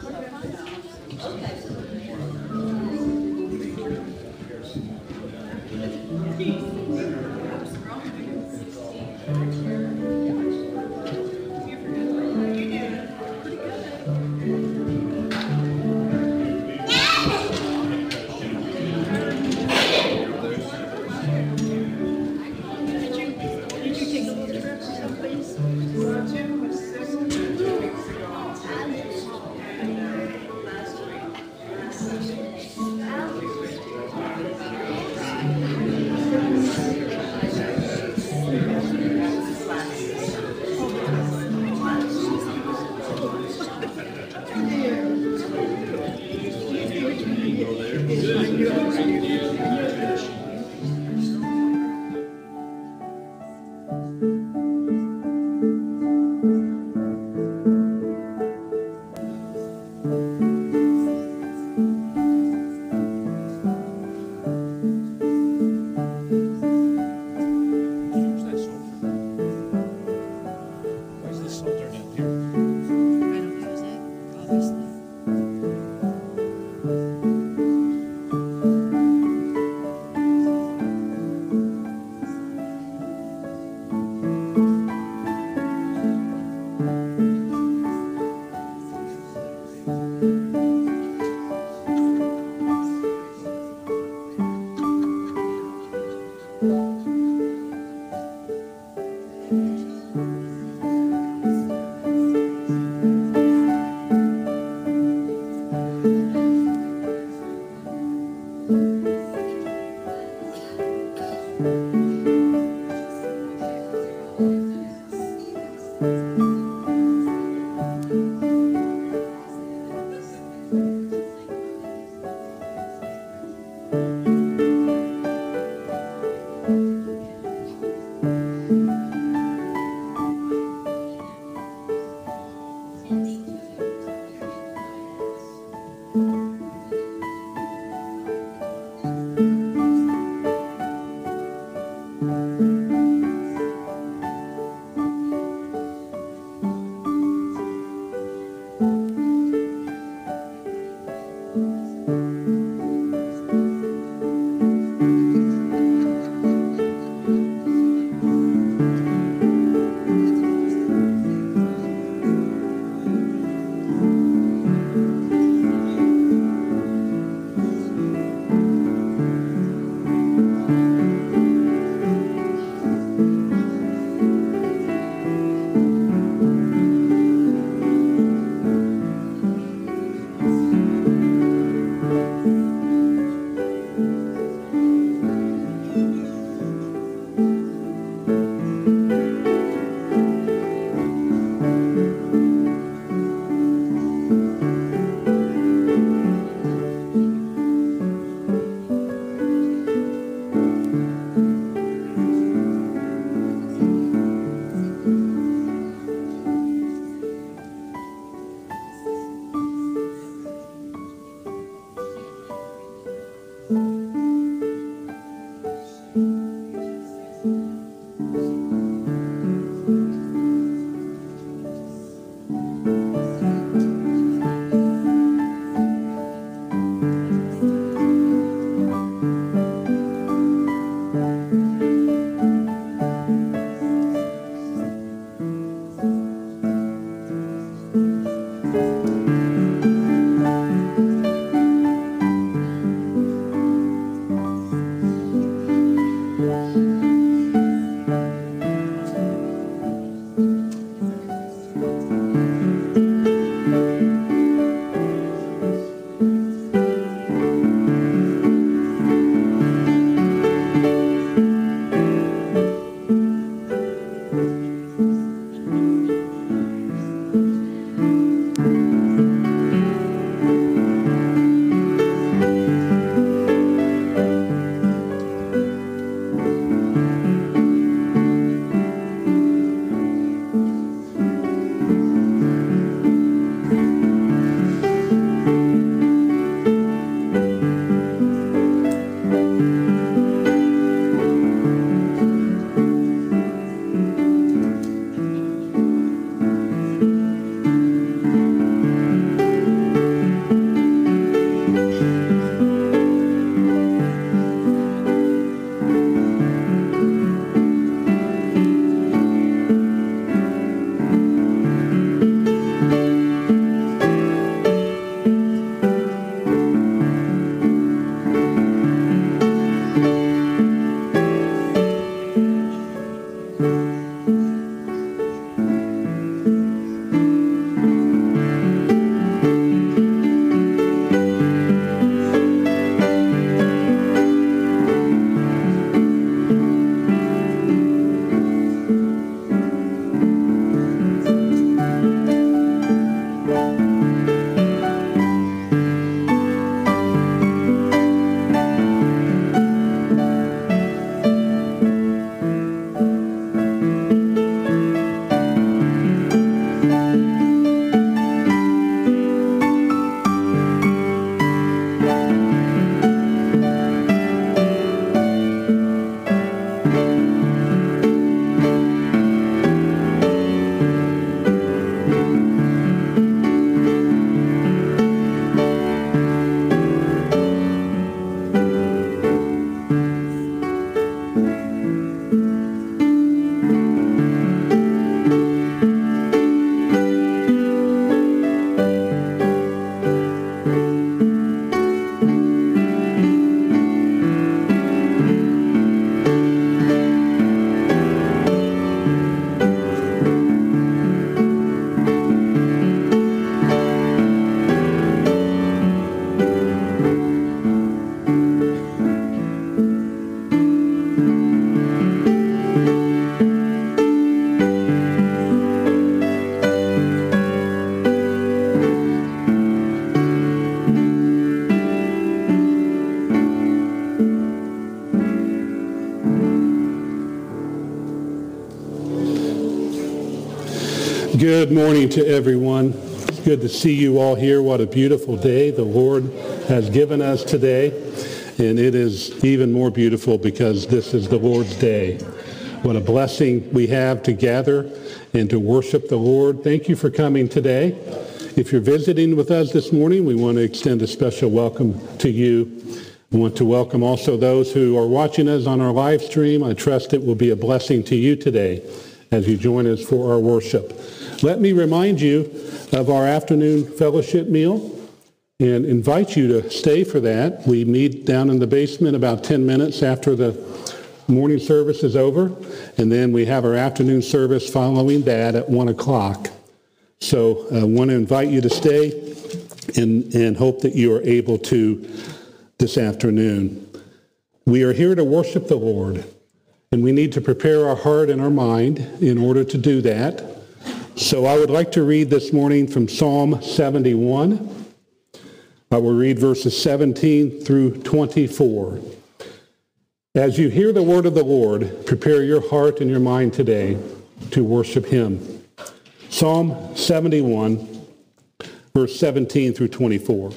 Good morning to everyone. It's good to see you all here. What a beautiful day the Lord has given us today. And it is even more beautiful because this is the Lord's day. What a blessing we have to gather and to worship the Lord. Thank you for coming today. If you're visiting with us this morning, we want to extend a special welcome to you. We want to welcome also those who are watching us on our live stream. I trust it will be a blessing to you today as you join us for our worship. Let me remind you of our afternoon fellowship meal and invite you to stay for that. We meet down in the basement about 10 minutes after the morning service is over, and then we have our afternoon service following that at 1 o'clock. So I want to invite you to stay and hope that you are able to this afternoon. We are here to worship the Lord, and we need to prepare our heart and our mind in order to do that. So I would like to read this morning from Psalm 71. I will read verses 17 through 24. As you hear the word of the Lord, prepare your heart and your mind today to worship him. Psalm 71, verse 17 through 24.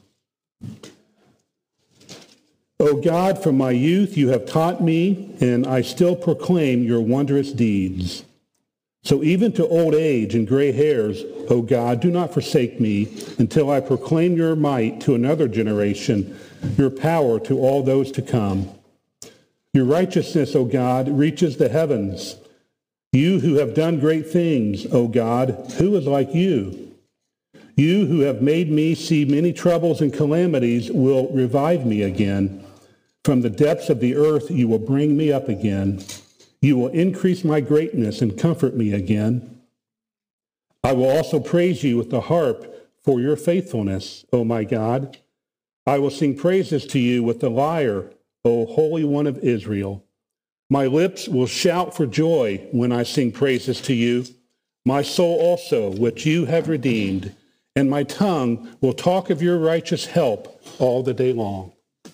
O God, from my youth you have taught me, and I still proclaim your wondrous deeds. So even to old age and gray hairs, O God, do not forsake me until I proclaim your might to another generation, your power to all those to come. Your righteousness, O God, reaches the heavens. You who have done great things, O God, who is like you? You who have made me see many troubles and calamities will revive me again. From the depths of the earth you will bring me up again. You will increase my greatness and comfort me again. I will also praise you with the harp for your faithfulness, O my God. I will sing praises to you with the lyre, O Holy One of Israel. My lips will shout for joy when I sing praises to you, my soul also, which you have redeemed, and my tongue will talk of your righteous help all the day long.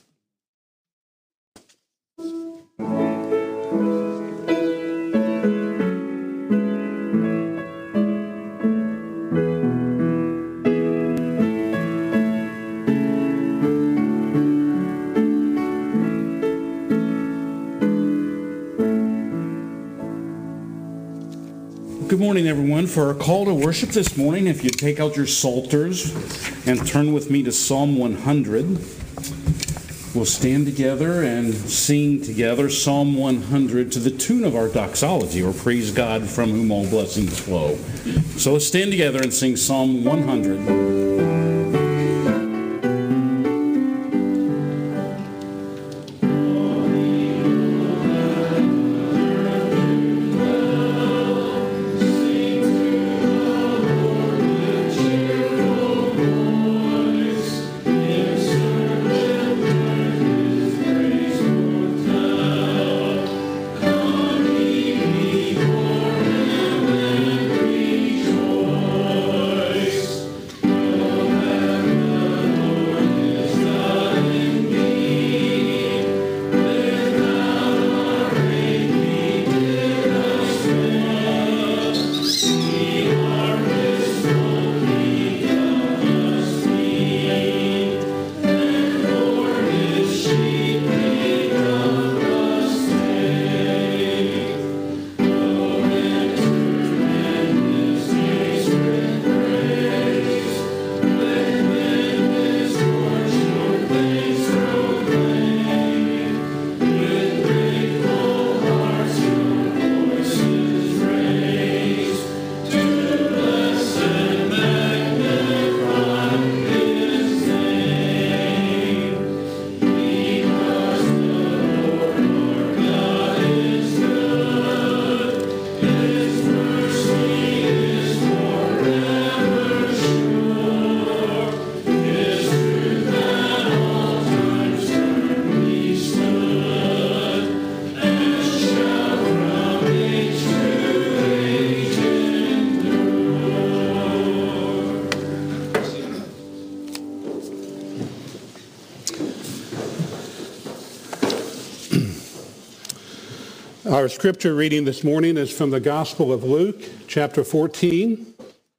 Good morning, everyone. For our call to worship this morning, if you take out your psalters and turn with me to Psalm 100, we'll stand together and sing together Psalm 100 to the tune of our doxology, or praise God from whom all blessings flow. So let's stand together and sing Psalm 100. Our scripture reading this morning is from the Gospel of Luke, chapter 14.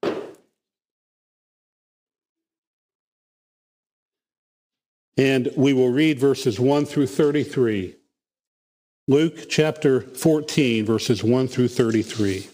And we will read verses 1 through 33. Luke chapter 14, verses 1 through 33.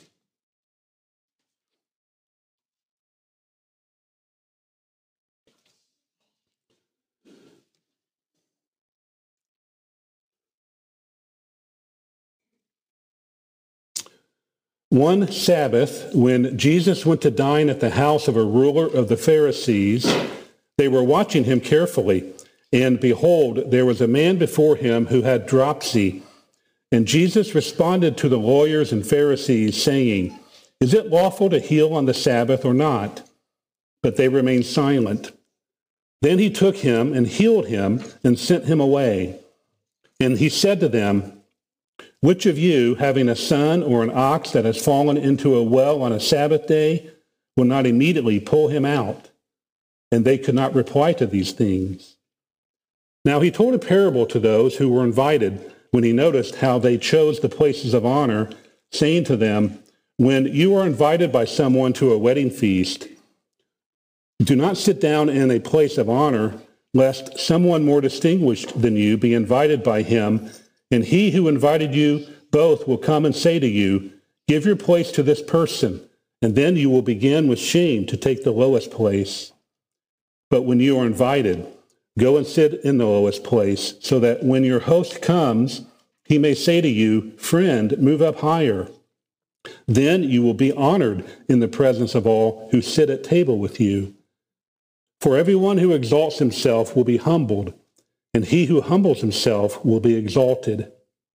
One Sabbath, when Jesus went to dine at the house of a ruler of the Pharisees, they were watching him carefully. And behold, there was a man before him who had dropsy. And Jesus responded to the lawyers and Pharisees, saying, "Is it lawful to heal on the Sabbath or not?" But they remained silent. Then he took him and healed him and sent him away. And he said to them, "Which of you, having a son or an ox that has fallen into a well on a Sabbath day, will not immediately pull him out?" And they could not reply to these things. Now he told a parable to those who were invited when he noticed how they chose the places of honor, saying to them, "When you are invited by someone to a wedding feast, do not sit down in a place of honor, lest someone more distinguished than you be invited by him, and he who invited you both will come and say to you, 'Give your place to this person,' and then you will begin with shame to take the lowest place. But when you are invited, go and sit in the lowest place, so that when your host comes, he may say to you, 'Friend, move up higher.' Then you will be honored in the presence of all who sit at table with you. For everyone who exalts himself will be humbled, and he who humbles himself will be exalted."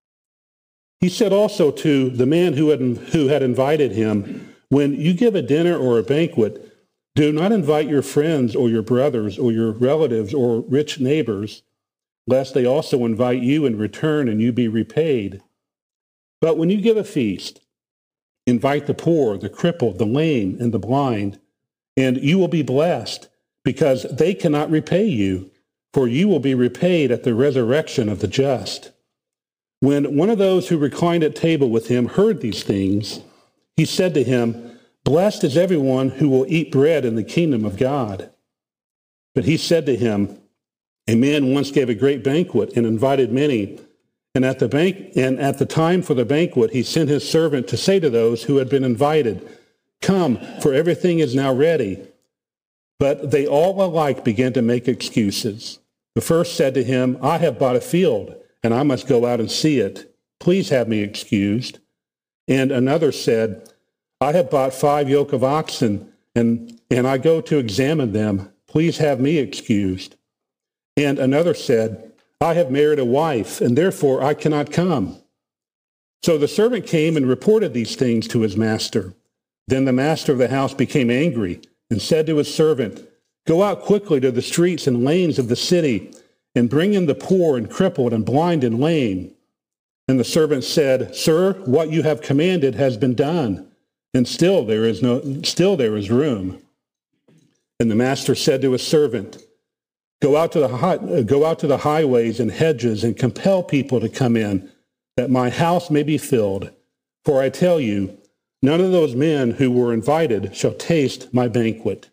He said also to the man who had invited him, "When you give a dinner or a banquet, do not invite your friends or your brothers or your relatives or rich neighbors, lest they also invite you in return and you be repaid. But when you give a feast, invite the poor, the crippled, the lame, and the blind, and you will be blessed, because they cannot repay you, for you will be repaid at the resurrection of the just." When one of those who reclined at table with him heard these things, he said to him, "Blessed is everyone who will eat bread in the kingdom of God." But he said to him, "A man once gave a great banquet and invited many, and at the time for the banquet he sent his servant to say to those who had been invited, 'Come, for everything is now ready.' But they all alike began to make excuses. The first said to him, 'I have bought a field, and I must go out and see it. Please have me excused.' And another said, 'I have bought 5 yoke of oxen, and I go to examine them. Please have me excused.' And another said, 'I have married a wife, and therefore I cannot come.' So the servant came and reported these things to his master. Then the master of the house became angry and said to his servant, 'Go out quickly to the streets and lanes of the city, and bring in the poor and crippled and blind and lame.' And the servant said, 'Sir, what you have commanded has been done, and still there is room.' And the master said to his servant, 'Go out to the highways and hedges and compel people to come in, that my house may be filled. For I tell you, none of those men who were invited shall taste my banquet.'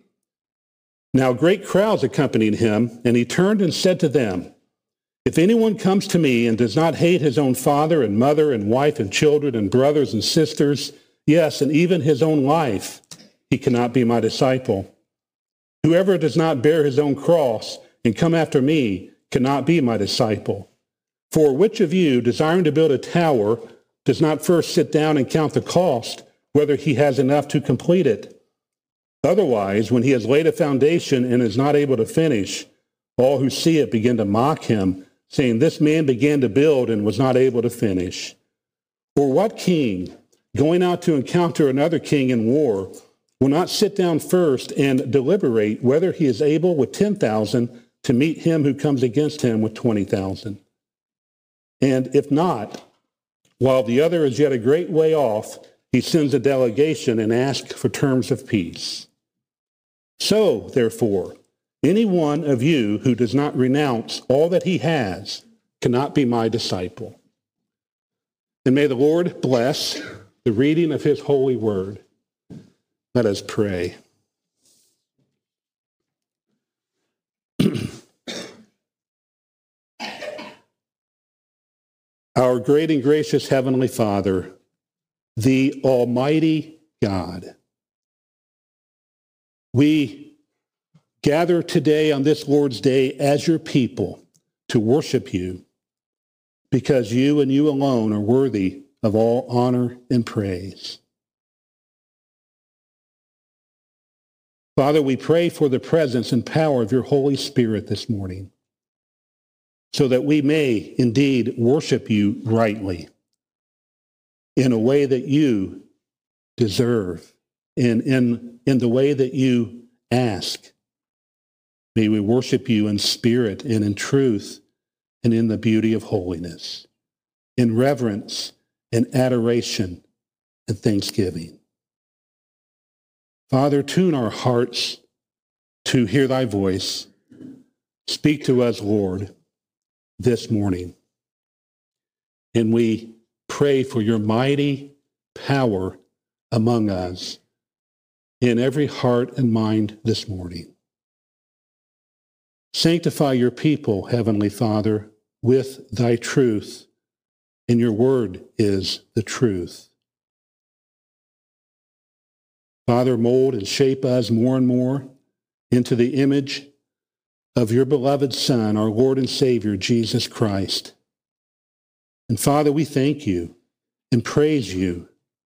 Now great crowds accompanied him, and he turned and said to them, 'If anyone comes to me and does not hate his own father and mother and wife and children and brothers and sisters, yes, and even his own life, he cannot be my disciple. Whoever does not bear his own cross and come after me cannot be my disciple. For which of you, desiring to build a tower, does not first sit down and count the cost, whether he has enough to complete it? Otherwise, when he has laid a foundation and is not able to finish, all who see it begin to mock him, saying, "This man began to build and was not able to finish." Or what king, going out to encounter another king in war, will not sit down first and deliberate whether he is able with 10,000 to meet him who comes against him with 20,000? And if not, while the other is yet a great way off, he sends a delegation and asks for terms of peace. So, therefore, any one of you who does not renounce all that he has cannot be my disciple. And may the Lord bless the reading of his holy word. Let us pray. Our great and gracious Heavenly Father, the Almighty God, we gather today on this Lord's Day as your people to worship you because you and you alone are worthy of all honor and praise. Father, we pray for the presence and power of your Holy Spirit this morning so that we may indeed worship you rightly in a way that you deserve, in the way that you ask. May we worship you in spirit and in truth and in the beauty of holiness, in reverence and adoration and thanksgiving. Father, tune our hearts to hear thy voice. Speak to us, Lord, this morning. And we pray for your mighty power among us in every heart and mind this morning. Sanctify your people, Heavenly Father, with thy truth, and your word is the truth. Father, mold and shape us more and more into the image of your beloved Son, our Lord and Savior, Jesus Christ. And Father, we thank you and praise you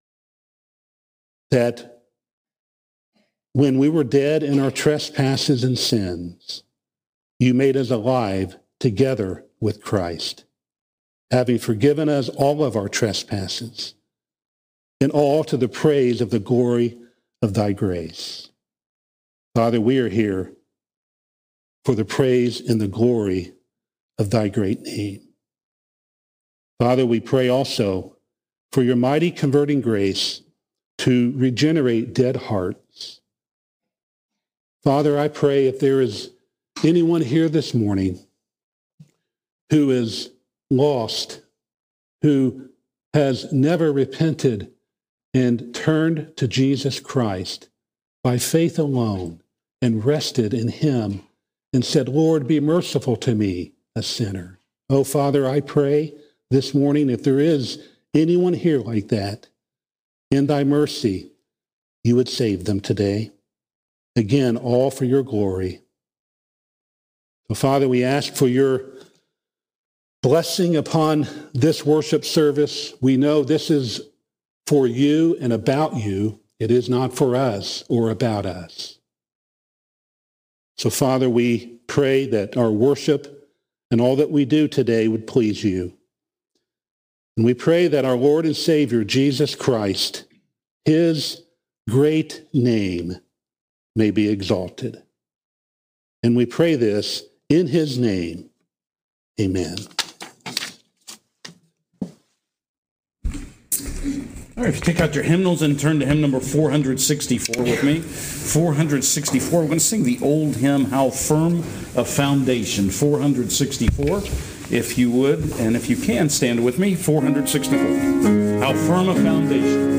that when we were dead in our trespasses and sins, you made us alive together with Christ, having forgiven us all of our trespasses, and all to the praise of the glory of thy grace. Father, we are here for the praise and the glory of thy great name. Father, we pray also for your mighty converting grace to regenerate dead hearts. Father, I pray if there is anyone here this morning who is lost, who has never repented and turned to Jesus Christ by faith alone and rested in him and said, Lord, be merciful to me, a sinner. Oh, Father, I pray this morning, if there is anyone here like that, in thy mercy, you would save them today. Again, all for your glory. So, Father, we ask for your blessing upon this worship service. We know this is for you and about you. It is not for us or about us. So, Father, we pray that our worship and all that we do today would please you. And we pray that our Lord and Savior, Jesus Christ, his great name may be exalted. And we pray this in his name. Amen. All right, if you take out your hymnals and turn to hymn number 464 with me. 464, we're going to sing the old hymn, How Firm a Foundation. 464, if you would, and if you can, stand with me. 464, How Firm a Foundation.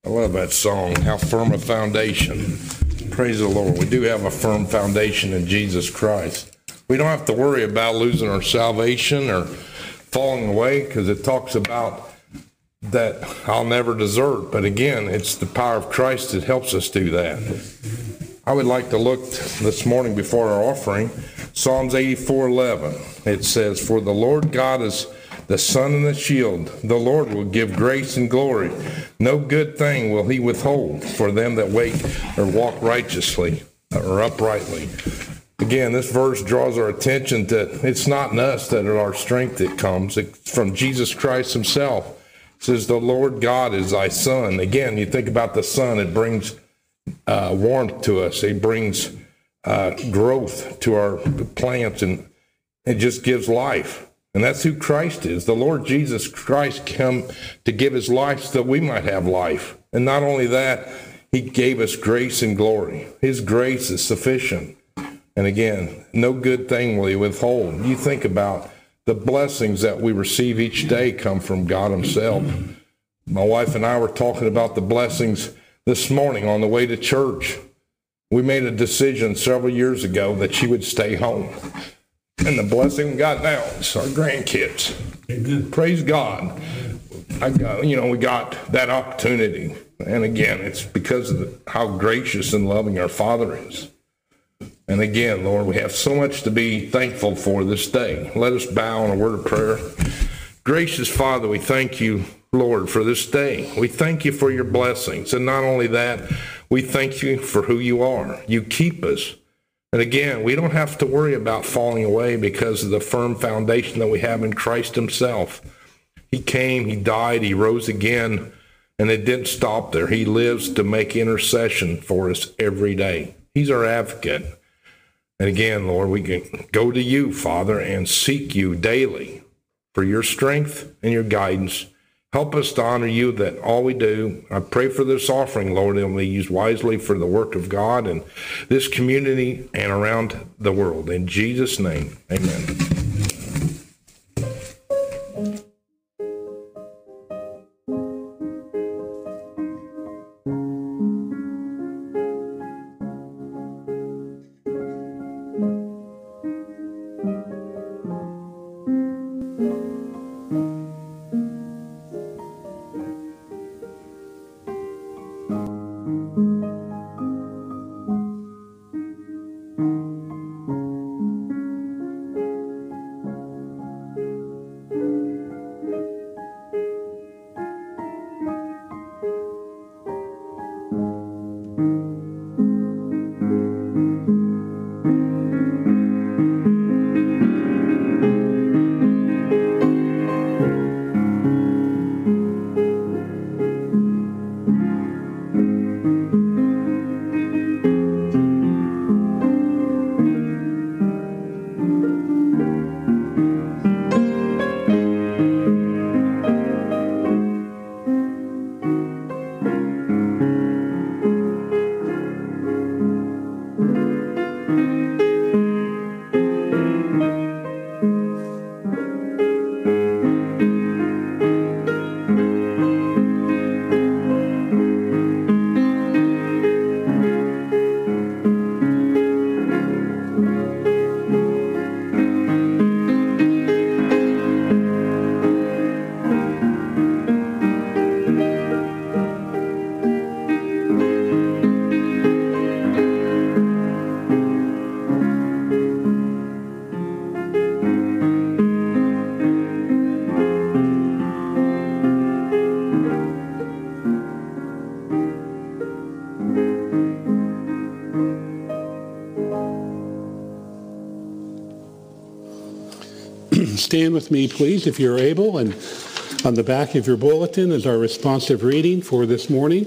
I love that song, How Firm a Foundation. Praise the Lord. We do have a firm foundation in Jesus Christ. We don't have to worry about losing our salvation or falling away, because it talks about that I'll never desert. But again, it's the power of Christ that helps us do that. I would like to look this morning before our offering, Psalms 84:11. It says, "For the Lord God is the sun and the shield. The Lord will give grace and glory. No good thing will he withhold for them that wait or walk righteously or uprightly." Again, this verse draws our attention that it's not in us that are our strength that comes. It's from Jesus Christ himself. It says, "The Lord God is thy sun." Again, you think about the sun, it brings warmth to us. It brings growth to our plants, and it just gives life. And that's who Christ is. The Lord Jesus Christ came to give his life so that we might have life. And not only that, he gave us grace and glory. His grace is sufficient. And again, no good thing will he withhold. You think about the blessings that we receive each day come from God himself. My wife and I were talking about the blessings this morning on the way to church. We made a decision several years ago that she would stay home. And the blessing we got now is our grandkids. Amen. Praise God. We got that opportunity. And again, it's because of how gracious and loving our Father is. And again, Lord, we have so much to be thankful for this day. Let us bow in a word of prayer. Gracious Father, we thank you, Lord, for this day. We thank you for your blessings. And not only that, we thank you for who you are. You keep us. And again, we don't have to worry about falling away because of the firm foundation that we have in Christ himself. He came, he died, he rose again, and it didn't stop there. He lives to make intercession for us every day. He's our advocate. And again, Lord, we can go to you, Father, and seek you daily for your strength and your guidance. Help us to honor you that all we do. I pray for this offering, Lord, and we use wisely for the work of God and this community and around the world. In Jesus' name, amen. Stand with me, please, if you're able. And on the back of your bulletin is our responsive reading for this morning.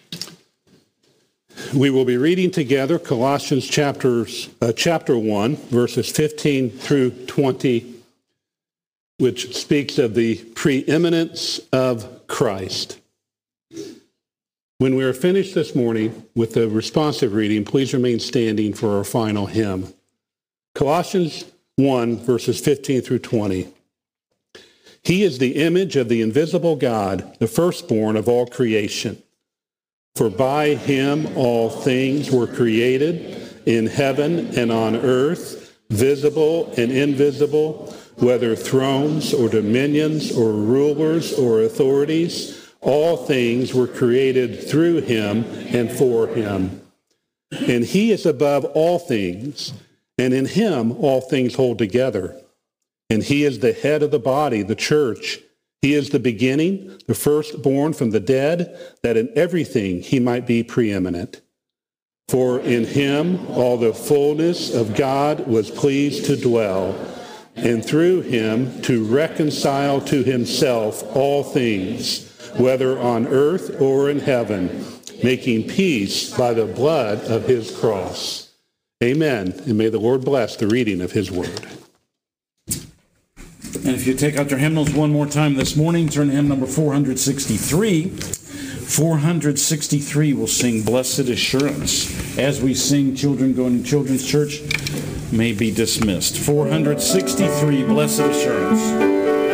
We will be reading together Colossians chapter 1, verses 15 through 20, which speaks of the preeminence of Christ. When we are finished this morning with the responsive reading, please remain standing for our final hymn. Colossians 1, verses 15 through 20. He is the image of the invisible God, the firstborn of all creation. For by him all things were created, in heaven and on earth, visible and invisible, whether thrones or dominions or rulers or authorities, all things were created through him and for him. And he is above all things, and in him all things hold together. And he is the head of the body, the church. He is the beginning, the firstborn from the dead, that in everything he might be preeminent. For in him all the fullness of God was pleased to dwell, and through him to reconcile to himself all things, whether on earth or in heaven, making peace by the blood of his cross. Amen. And may the Lord bless the reading of his word. And if you take out your hymnals one more time this morning, turn to hymn number 463. 463 will sing Blessed Assurance. As we sing, children going to children's church may be dismissed. 463, Blessed Assurance.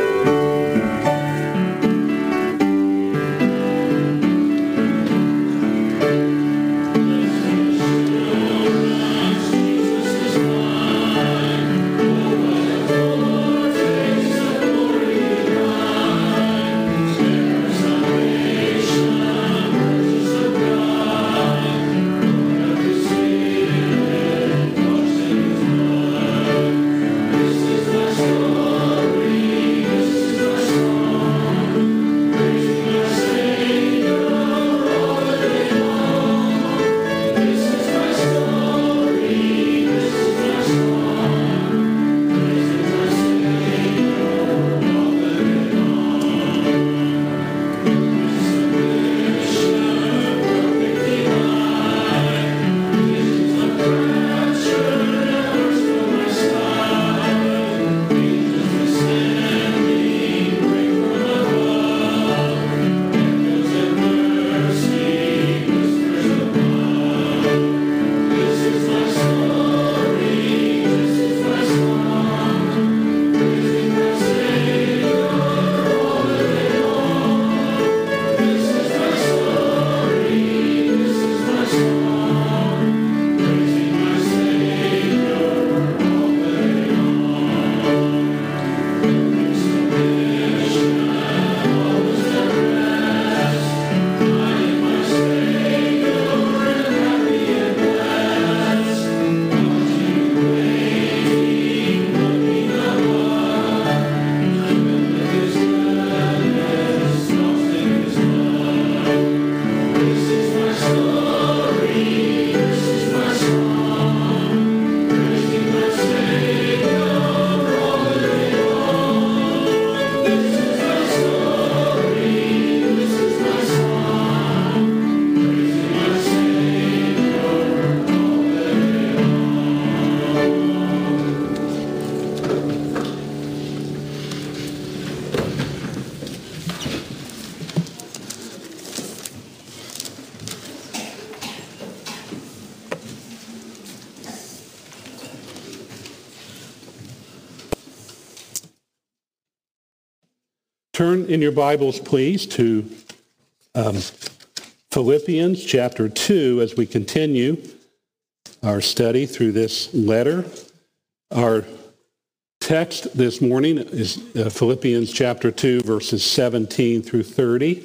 Turn in your Bibles, please, to Philippians chapter 2 as we continue our study through this letter. Our text this morning is Philippians chapter 2, verses 17 through 30.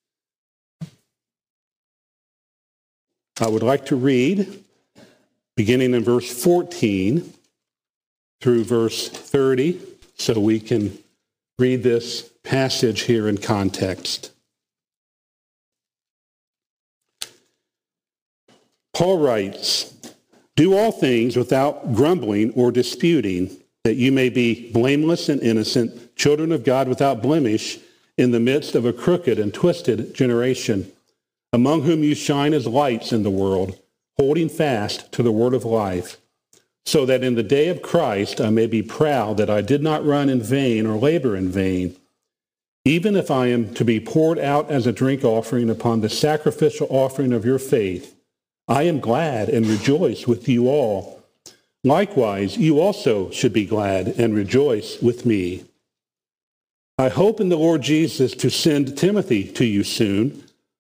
I would like to read, beginning in verse 14 through verse 30, so we can read this passage here in context. Paul writes, "Do all things without grumbling or disputing, that you may be blameless and innocent, children of God without blemish, in the midst of a crooked and twisted generation, among whom you shine as lights in the world, holding fast to the word of life, so that in the day of Christ I may be proud that I did not run in vain or labor in vain. Even if I am to be poured out as a drink offering upon the sacrificial offering of your faith, I am glad and rejoice with you all. Likewise, you also should be glad and rejoice with me. I hope in the Lord Jesus to send Timothy to you soon,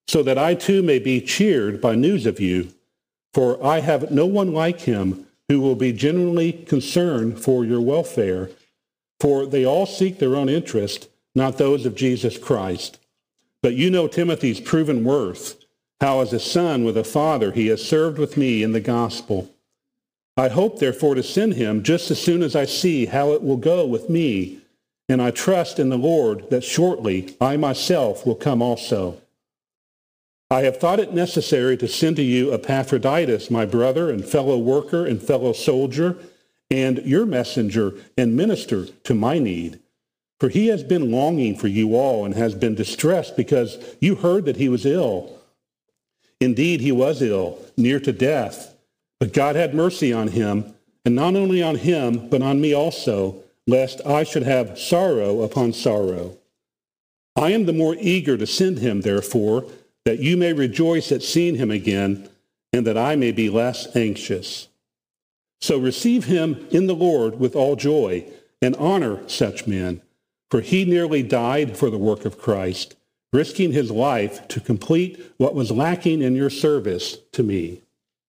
so that I too may be cheered by news of you. For I have no one like him who will be genuinely concerned for your welfare. For they all seek their own interest, not those of Jesus Christ. But you know Timothy's proven worth, how as a son with a father he has served with me in the gospel. I hope, therefore, to send him just as soon as I see how it will go with me, and I trust in the Lord that shortly I myself will come also. I have thought it necessary to send to you Epaphroditus, my brother and fellow worker and fellow soldier, and your messenger and minister to my need. For he has been longing for you all and has been distressed because you heard that he was ill. Indeed, he was ill, near to death. But God had mercy on him, and not only on him, but on me also, lest I should have sorrow upon sorrow. I am the more eager to send him, therefore, that you may rejoice at seeing him again, and that I may be less anxious. So receive him in the Lord with all joy, and honor such men, for he nearly died for the work of Christ, risking his life to complete what was lacking in your service to me.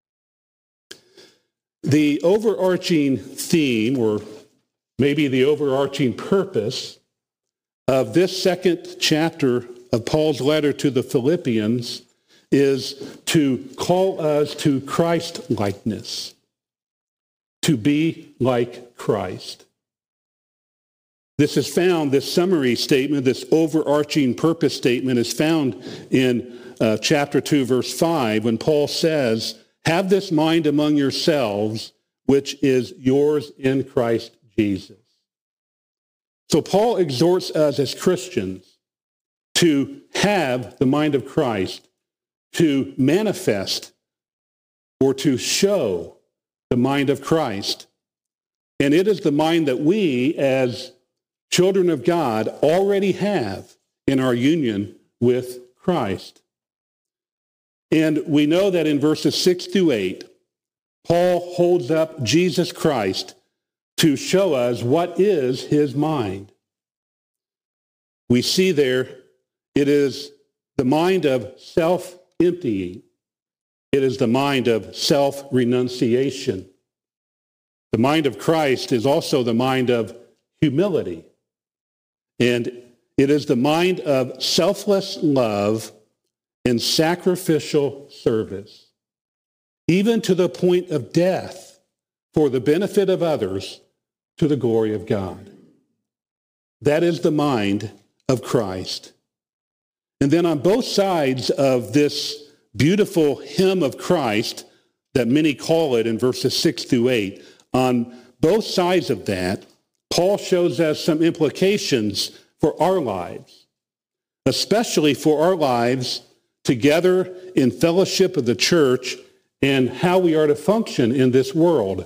The overarching theme, or maybe the overarching purpose of this second chapter of Paul's letter to the Philippians is to call us to Christ-likeness, to be like Christ. This is found, this summary statement, this overarching purpose statement is found in chapter 2, verse 5, when Paul says, have this mind among yourselves, which is yours in Christ Jesus. So Paul exhorts us as Christians to have the mind of Christ, to manifest or to show the mind of Christ. And it is the mind that we, as children of God, already have in our union with Christ. And we know that in verses 6 through 8, Paul holds up Jesus Christ to show us what is his mind. We see there, it is the mind of self-emptying. It is the mind of self-renunciation. The mind of Christ is also the mind of humility. And it is the mind of selfless love and sacrificial service, even to the point of death for the benefit of others to the glory of God. That is the mind of Christ. And then on both sides of this beautiful hymn of Christ, that many call it in verses 6 through 8, on both sides of that, Paul shows us some implications for our lives, especially for our lives together in fellowship of the church and how we are to function in this world.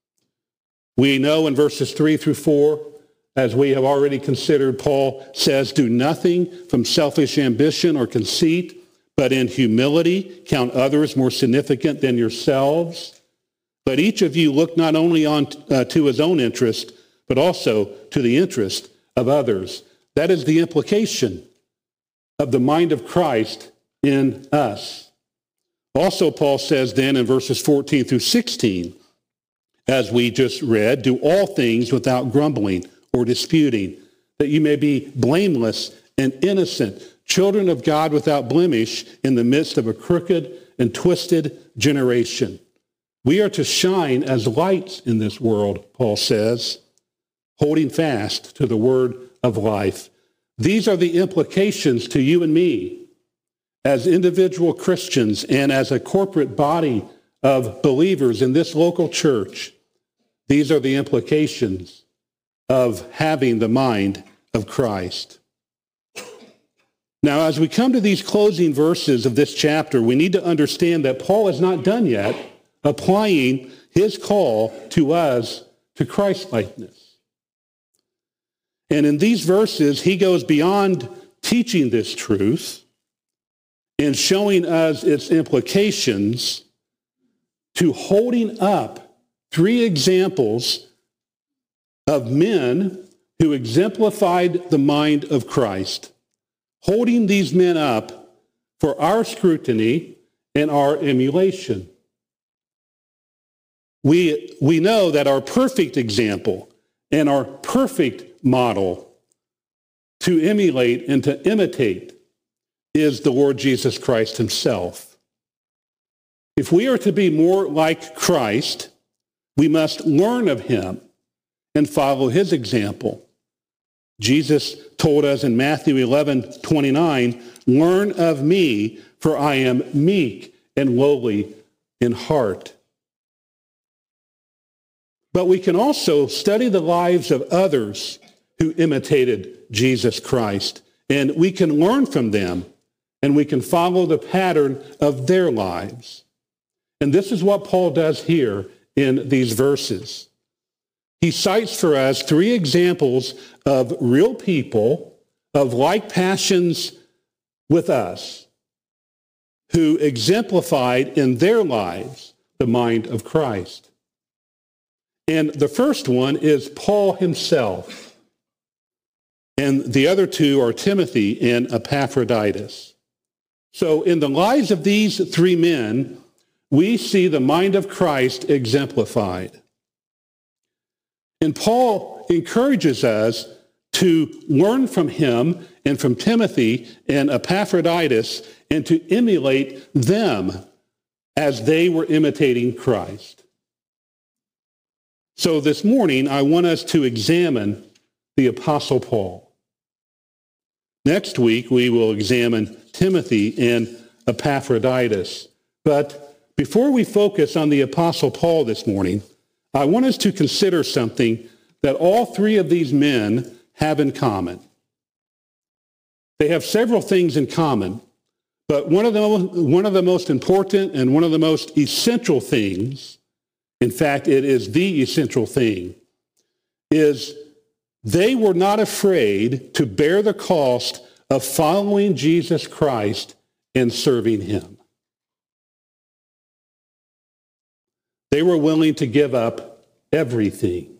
We know in verses 3 through 4, as we have already considered, Paul says, do nothing from selfish ambition or conceit, but in humility count others more significant than yourselves. Let each of you look not only on to his own interest, but also to the interest of others. That is the implication of the mind of Christ in us. Also, Paul says then in verses 14 through 16, as we just read, do all things without grumbling or disputing, that you may be blameless and innocent, children of God without blemish in the midst of a crooked and twisted generation. We are to shine as lights in this world, Paul says, holding fast to the word of life. These are the implications to you and me as individual Christians and as a corporate body of believers in this local church. These are the implications of having the mind of Christ. Now, as we come to these closing verses of this chapter, we need to understand that Paul is not done yet applying his call to us to Christ-likeness. And in these verses, he goes beyond teaching this truth and showing us its implications to holding up 3 examples of men who exemplified the mind of Christ, holding these men up for our scrutiny and our emulation. We know that our perfect example and our perfect model to emulate and to imitate is the Lord Jesus Christ himself. If we are to be more like Christ, we must learn of him and follow his example. Jesus told us in Matthew 11:29, "Learn of me, for I am meek and lowly in heart." But we can also study the lives of others who imitated Jesus Christ, and we can learn from them, and we can follow the pattern of their lives. And this is what Paul does here in these verses. He cites for us 3 examples of real people of like passions with us who exemplified in their lives the mind of Christ. And the first one is Paul himself. And the other 2 are Timothy and Epaphroditus. So in the lives of these 3 men, we see the mind of Christ exemplified. And Paul encourages us to learn from him and from Timothy and Epaphroditus and to emulate them as they were imitating Christ. So this morning, I want us to examine the Apostle Paul. Next week, we will examine Timothy and Epaphroditus. But before we focus on the Apostle Paul this morning, I want us to consider something that all 3 of these men have in common. They have several things in common, but one of the most important and one of the most essential things, in fact, it is the essential thing, is they were not afraid to bear the cost of following Jesus Christ and serving him. They were willing to give up everything.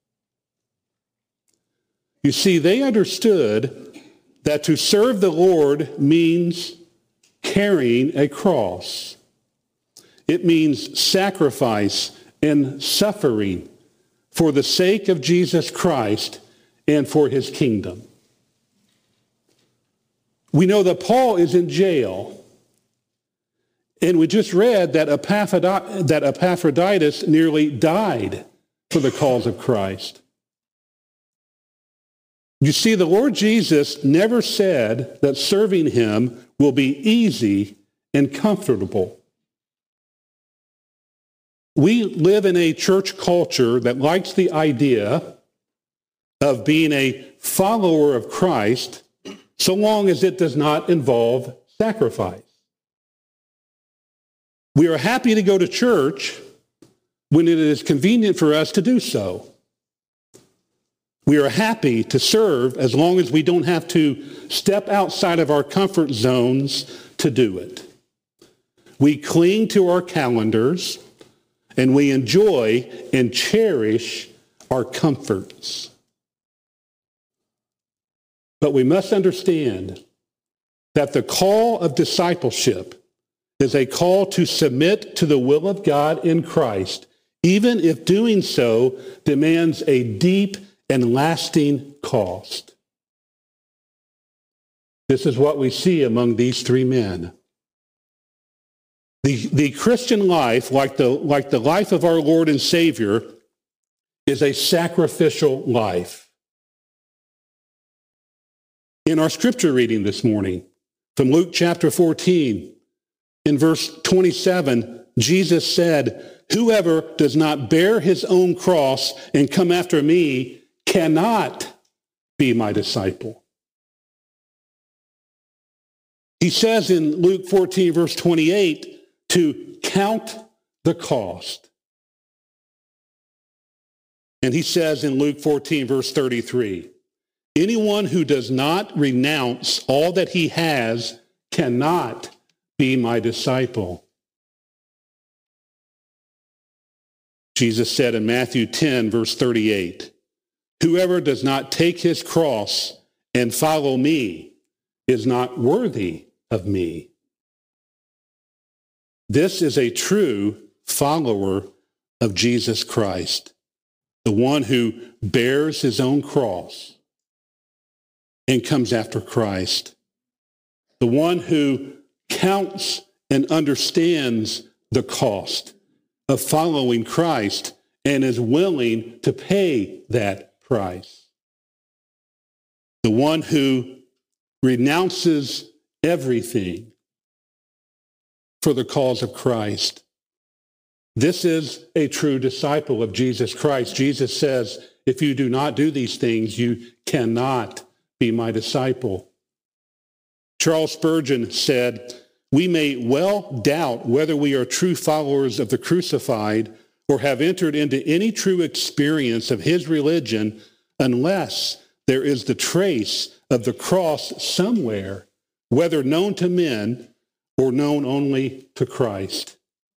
You see, they understood that to serve the Lord means carrying a cross. It means sacrifice and suffering for the sake of Jesus Christ and for his kingdom. We know that Paul is in jail. And we just read that Epaphroditus nearly died for the cause of Christ. You see, the Lord Jesus never said that serving him will be easy and comfortable. We live in a church culture that likes the idea of being a follower of Christ so long as it does not involve sacrifice. We are happy to go to church when it is convenient for us to do so. We are happy to serve as long as we don't have to step outside of our comfort zones to do it. We cling to our calendars and we enjoy and cherish our comforts. But we must understand that the call of discipleship is a call to submit to the will of God in Christ, even if doing so demands a deep and lasting cost. This is what we see among these 3 men. The Christian life, like the life of our Lord and Savior, is a sacrificial life. In our scripture reading this morning, from Luke chapter 14, in verse 27, Jesus said, "Whoever does not bear his own cross and come after me cannot be my disciple." He says in Luke 14, verse 28, to count the cost. And he says in Luke 14, verse 33, anyone who does not renounce all that he has cannot be my disciple. Jesus said in Matthew 10, verse 38, whoever does not take his cross and follow me is not worthy of me. This is a true follower of Jesus Christ, the one who bears his own cross and comes after Christ, the one who counts and understands the cost of following Christ and is willing to pay that price, the one who renounces everything for the cause of Christ. This is a true disciple of Jesus Christ. Jesus says, if you do not do these things, you cannot be my disciple. Charles Spurgeon said, we may well doubt whether we are true followers of the crucified or have entered into any true experience of his religion unless there is the trace of the cross somewhere, whether known to men or known only to Christ.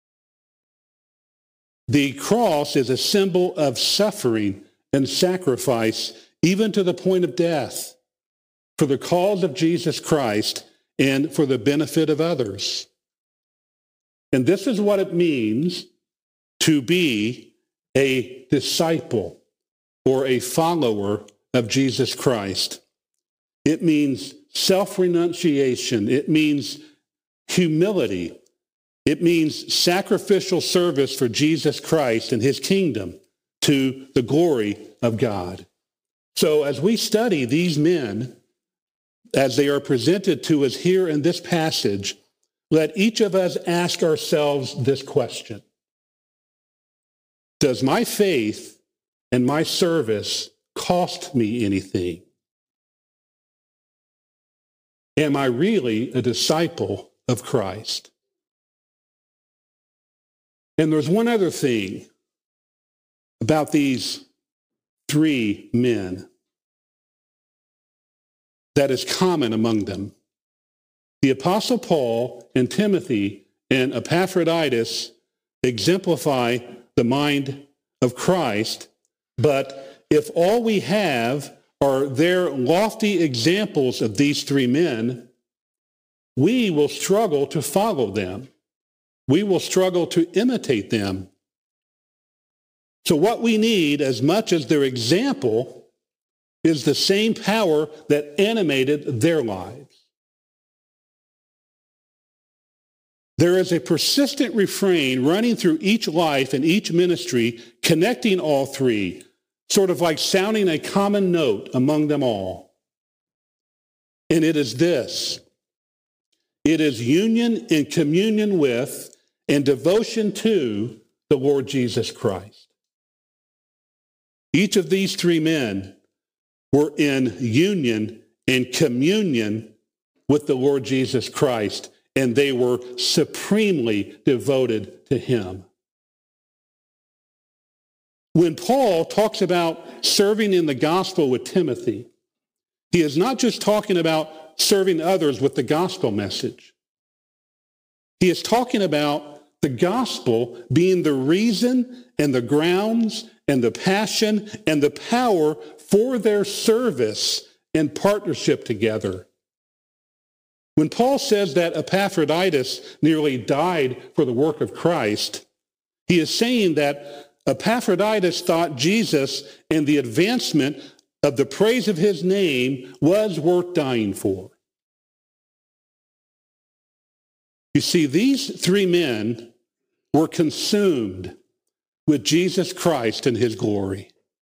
The cross is a symbol of suffering and sacrifice, even to the point of death, for the cause of Jesus Christ and for the benefit of others. And this is what it means to be a disciple or a follower of Jesus Christ. It means self-renunciation. It means humility. It means sacrificial service for Jesus Christ and his kingdom to the glory of God. So as we study these men, as they are presented to us here in this passage, let each of us ask ourselves this question. Does my faith and my service cost me anything? Am I really a disciple of Christ? And there's one other thing about these three men that is common among them. The Apostle Paul and Timothy and Epaphroditus exemplify the mind of Christ, but if all we have are their lofty examples of these three men, we will struggle to follow them. We will struggle to imitate them. So what we need, as much as their example, is the same power that animated their lives. There is a persistent refrain running through each life and each ministry, connecting all three, sort of like sounding a common note among them all. And it is this: it is union and communion with and devotion to the Lord Jesus Christ. Each of these three men were in union and communion with the Lord Jesus Christ, and they were supremely devoted to him. When Paul talks about serving in the gospel with Timothy, he is not just talking about serving others with the gospel message. He is talking about the gospel being the reason and the grounds and the passion and the power for their service and partnership together. When Paul says that Epaphroditus nearly died for the work of Christ, he is saying that Epaphroditus thought Jesus and the advancement of the praise of his name was worth dying for. You see, these three men were consumed with Jesus Christ and his glory.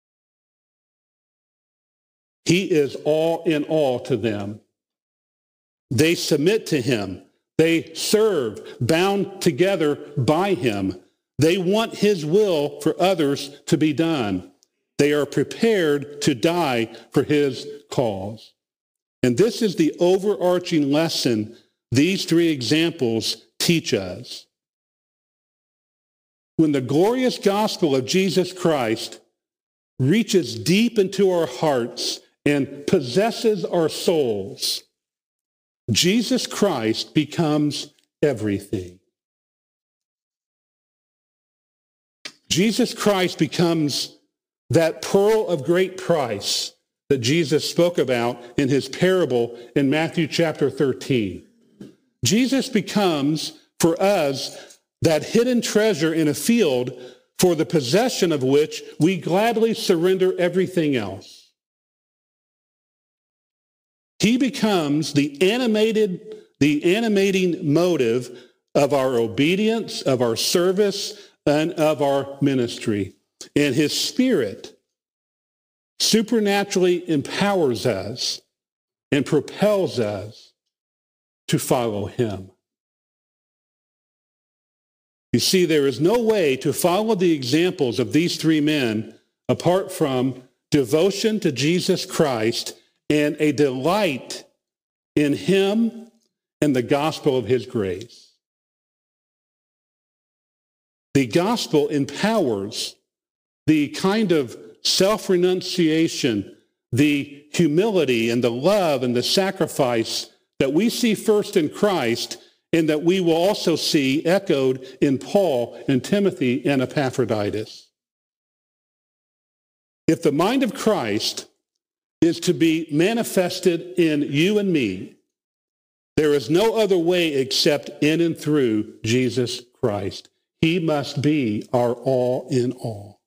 He is all in all to them. They submit to him. They serve, bound together by him. They want his will for others to be done. They are prepared to die for his cause. And this is the overarching lesson these three examples teach us. When the glorious gospel of Jesus Christ reaches deep into our hearts and possesses our souls, Jesus Christ becomes everything. Jesus Christ becomes that pearl of great price that Jesus spoke about in his parable in Matthew chapter 13. Jesus becomes for us that hidden treasure in a field, for the possession of which we gladly surrender everything else. He becomes the animating motive of our obedience, of our service, and of our ministry. And his Spirit supernaturally empowers us and propels us to follow him. You see, there is no way to follow the examples of these three men apart from devotion to Jesus Christ and a delight in him and the gospel of his grace. The gospel empowers the kind of self-renunciation, the humility and the love and the sacrifice that we see first in Christ, and that we will also see echoed in Paul and Timothy and Epaphroditus. If the mind of Christ is to be manifested in you and me, there is no other way except in and through Jesus Christ. He must be our all in all.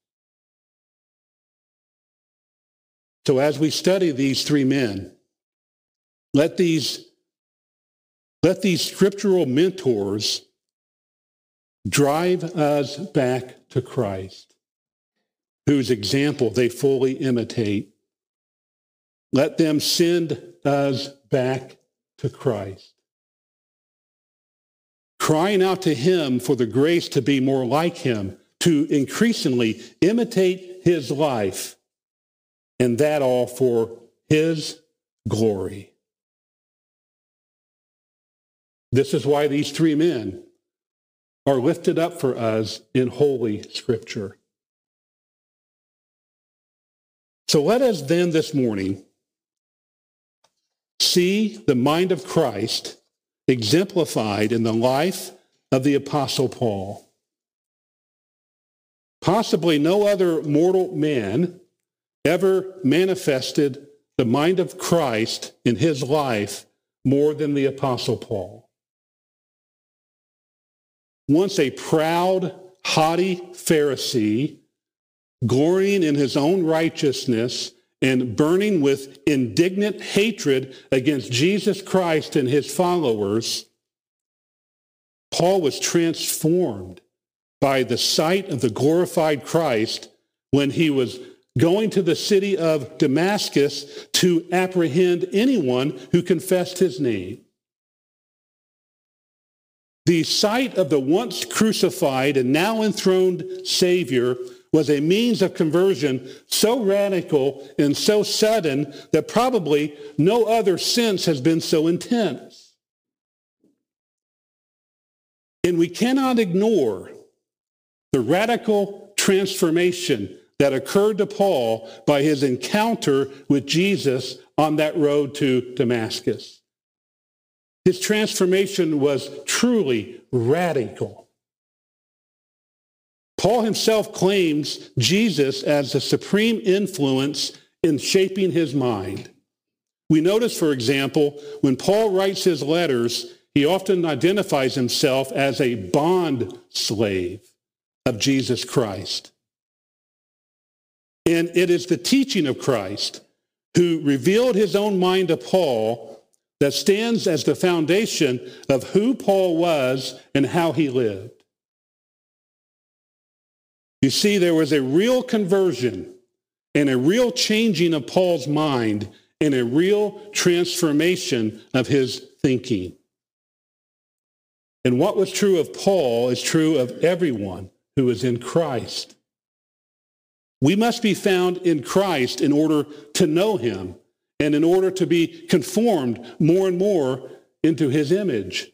So as we study these three men, let these scriptural mentors drive us back to Christ, whose example they fully imitate. Let them send us back to Christ, crying out to him for the grace to be more like him, to increasingly imitate his life, and that all for his glory. This is why these three men are lifted up for us in Holy Scripture. So let us then this morning see the mind of Christ exemplified in the life of the Apostle Paul. Possibly no other mortal man ever manifested the mind of Christ in his life more than the Apostle Paul. Once a proud, haughty Pharisee, glorying in his own righteousness and burning with indignant hatred against Jesus Christ and his followers, Paul was transformed by the sight of the glorified Christ when he was going to the city of Damascus to apprehend anyone who confessed his name. The sight of the once crucified and now enthroned Savior was a means of conversion so radical and so sudden that probably no other since has been so intense. And we cannot ignore the radical transformation that occurred to Paul by his encounter with Jesus on that road to Damascus. His transformation was truly radical. Paul himself claims Jesus as the supreme influence in shaping his mind. We notice, for example, when Paul writes his letters, he often identifies himself as a bond slave of Jesus Christ. And it is the teaching of Christ, who revealed his own mind to Paul, that stands as the foundation of who Paul was and how he lived. You see, there was a real conversion and a real changing of Paul's mind and a real transformation of his thinking. And what was true of Paul is true of everyone who is in Christ. We must be found in Christ in order to know him and in order to be conformed more and more into his image.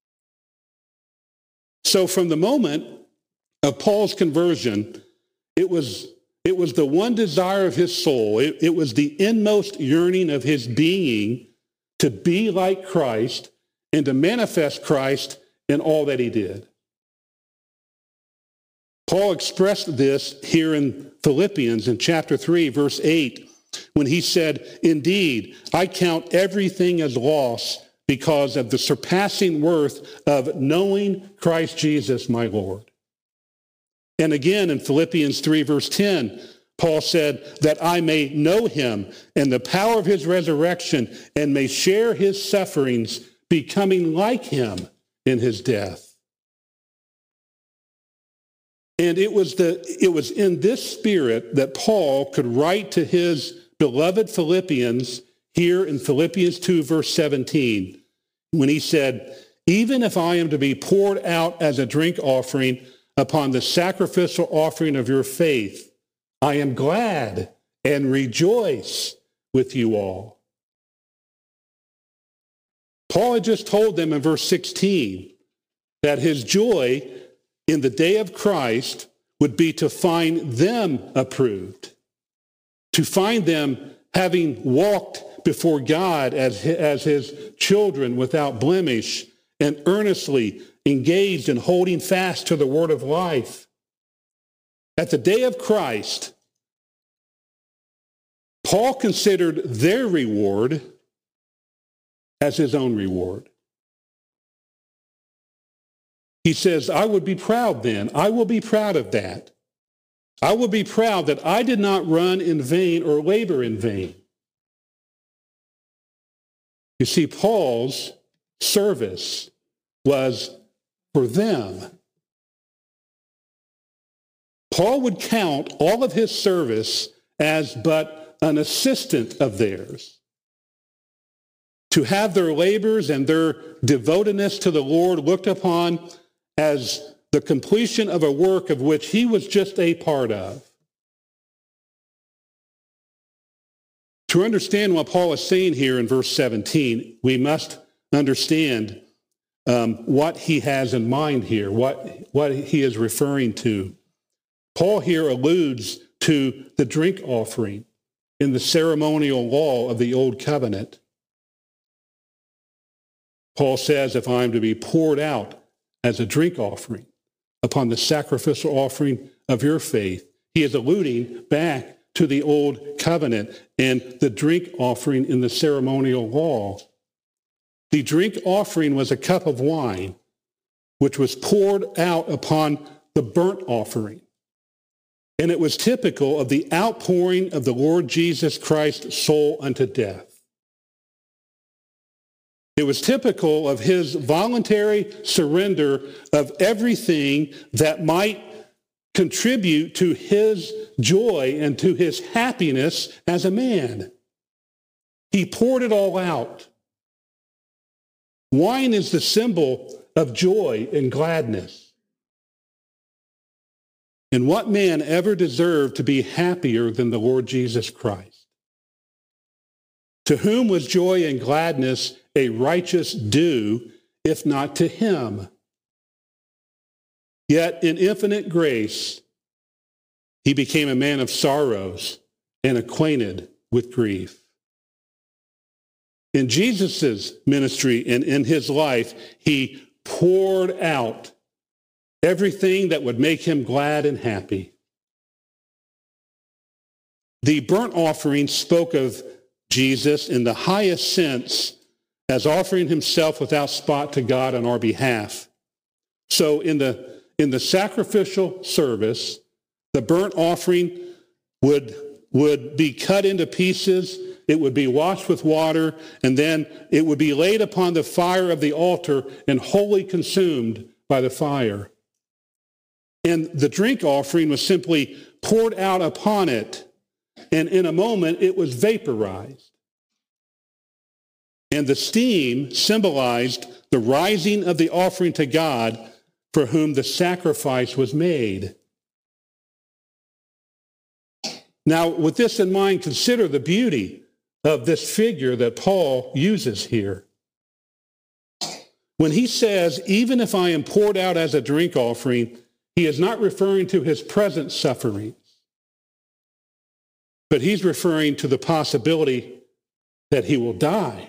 So from the moment of Paul's conversion, it was the one desire of his soul. It was the inmost yearning of his being to be like Christ and to manifest Christ in all that he did. Paul expressed this here in Philippians in chapter 3, verse 8, when he said, "Indeed, I count everything as loss because of the surpassing worth of knowing Christ Jesus, my Lord. And again, in Philippians 3, verse 10, Paul said, that I may know him and the power of his resurrection and may share his sufferings, becoming like him in his death. And it was in this spirit that Paul could write to his beloved Philippians here in Philippians 2, verse 17, when he said, even if I am to be poured out as a drink offering upon the sacrificial offering of your faith, I am glad and rejoice with you all. Paul had just told them in verse 16 that his joy in the day of Christ would be to find them approved, to find them having walked before God as his children without blemish and earnestly engaged in holding fast to the word of life. At the day of Christ, Paul considered their reward as his own reward. He says, I would be proud then. I will be proud of that. I will be proud that I did not run in vain or labor in vain. You see, Paul's service was for them. Paul would count all of his service as but an assistant of theirs. To have their labors and their devotedness to the Lord looked upon as the completion of a work of which he was just a part of. To understand what Paul is saying here in verse 17, we must understand what he has in mind here, what he is referring to. Paul here alludes to the drink offering in the ceremonial law of the Old Covenant. Paul says, if I am to be poured out as a drink offering upon the sacrificial offering of your faith, he is alluding back to the Old Covenant and the drink offering in the ceremonial law. The drink offering was a cup of wine, which was poured out upon the burnt offering. And it was typical of the outpouring of the Lord Jesus Christ's soul unto death. It was typical of his voluntary surrender of everything that might contribute to his joy and to his happiness as a man. He poured it all out. Wine is the symbol of joy and gladness. And what man ever deserved to be happier than the Lord Jesus Christ? To whom was joy and gladness a righteous due, if not to him? Yet in infinite grace, he became a man of sorrows and acquainted with grief. In Jesus' ministry and in his life, he poured out everything that would make him glad and happy. The burnt offering spoke of Jesus in the highest sense as offering himself without spot to God on our behalf. So in the sacrificial service, the burnt offering would be cut into pieces, it would be washed with water, and then it would be laid upon the fire of the altar and wholly consumed by the fire. And the drink offering was simply poured out upon it, and in a moment it was vaporized. And the steam symbolized the rising of the offering to God for whom the sacrifice was made. Now, with this in mind, consider the beauty of this figure that Paul uses here. When he says, even if I am poured out as a drink offering, he is not referring to his present sufferings, but he's referring to the possibility that he will die.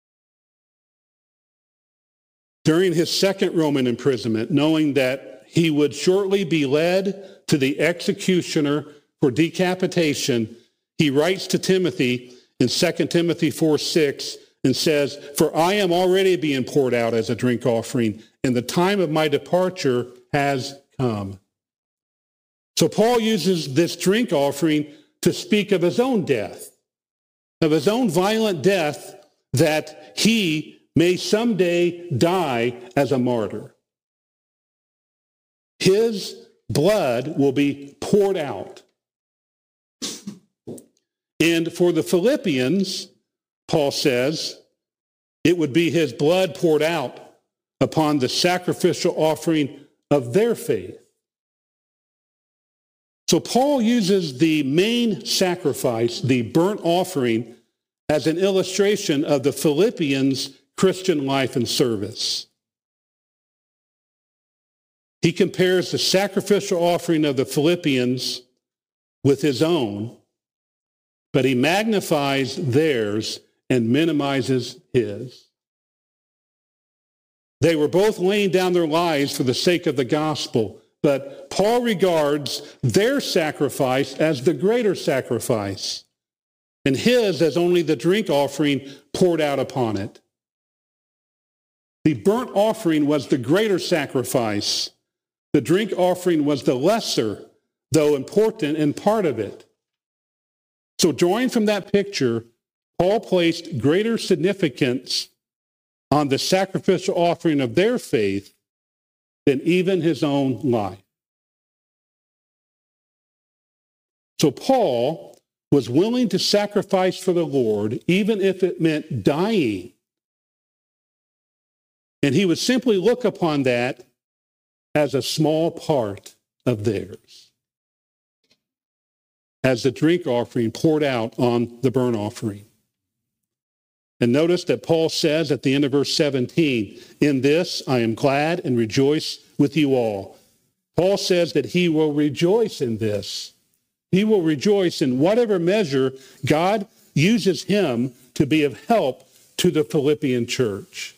During his second Roman imprisonment, knowing that he would shortly be led to the executioner for decapitation, he writes to Timothy in 2 Timothy 4:6, and says, "For I am already being poured out as a drink offering, and the time of my departure has come." So Paul uses this drink offering to speak of his own death, of his own violent death, that he may someday die as a martyr. His blood will be poured out. And for the Philippians, Paul says, it would be his blood poured out upon the sacrificial offering of their faith. So Paul uses the main sacrifice, the burnt offering, as an illustration of the Philippians' Christian life and service. He compares the sacrificial offering of the Philippians with his own, but he magnifies theirs and minimizes his. They were both laying down their lives for the sake of the gospel, but Paul regards their sacrifice as the greater sacrifice, and his as only the drink offering poured out upon it. The burnt offering was the greater sacrifice. The drink offering was the lesser, though important in part of it. So drawing from that picture, Paul placed greater significance on the sacrificial offering of their faith than even his own life. So Paul was willing to sacrifice for the Lord, even if it meant dying. And he would simply look upon that as a small part of theirs, as the drink offering poured out on the burnt offering. And notice that Paul says at the end of verse 17, "In this I am glad and rejoice with you all." Paul says that he will rejoice in this. He will rejoice in whatever measure God uses him to be of help to the Philippian church.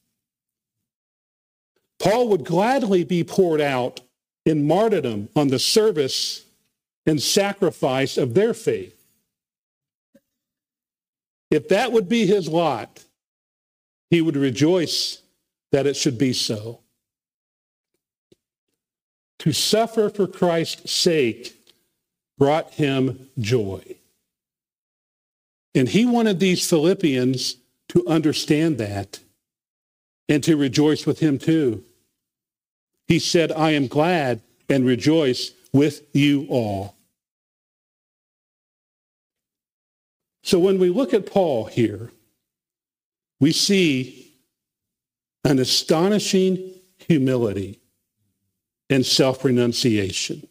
Paul would gladly be poured out in martyrdom on the service and sacrifice of their faith. If that would be his lot, he would rejoice that it should be so. To suffer for Christ's sake brought him joy. And he wanted these Philippians to understand that and to rejoice with him too. He said, "I am glad and rejoice with you all." So when we look at Paul here, we see an astonishing humility and self-renunciation.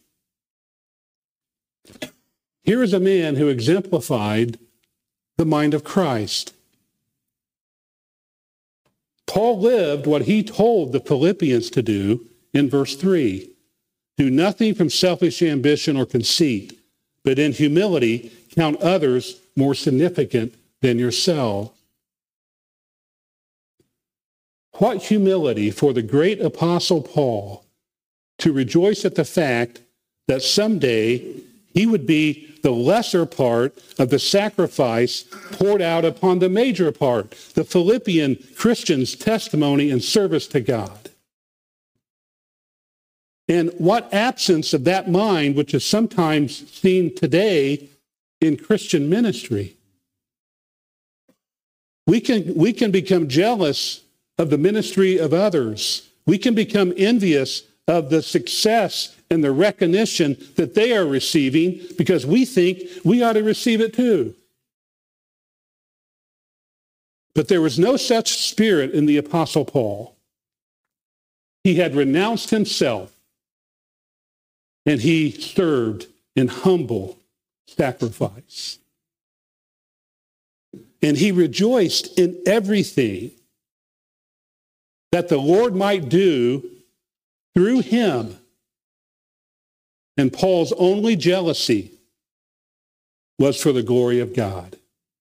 Here is a man who exemplified the mind of Christ. Paul lived what he told the Philippians to do in verse 3. "Do nothing from selfish ambition or conceit, but in humility count others more significant than yourself." What humility for the great apostle Paul to rejoice at the fact that someday he would be the lesser part of the sacrifice poured out upon the major part, the Philippian Christians' testimony and service to God. And what absence of that mind, which is sometimes seen today in Christian ministry. We can become jealous of the ministry of others. We can become envious of the success and the recognition that they are receiving because we think we ought to receive it too. But there was no such spirit in the Apostle Paul. He had renounced himself, and he served in humble sacrifice. And he rejoiced in everything that the Lord might do through him. And Paul's only jealousy was for the glory of God.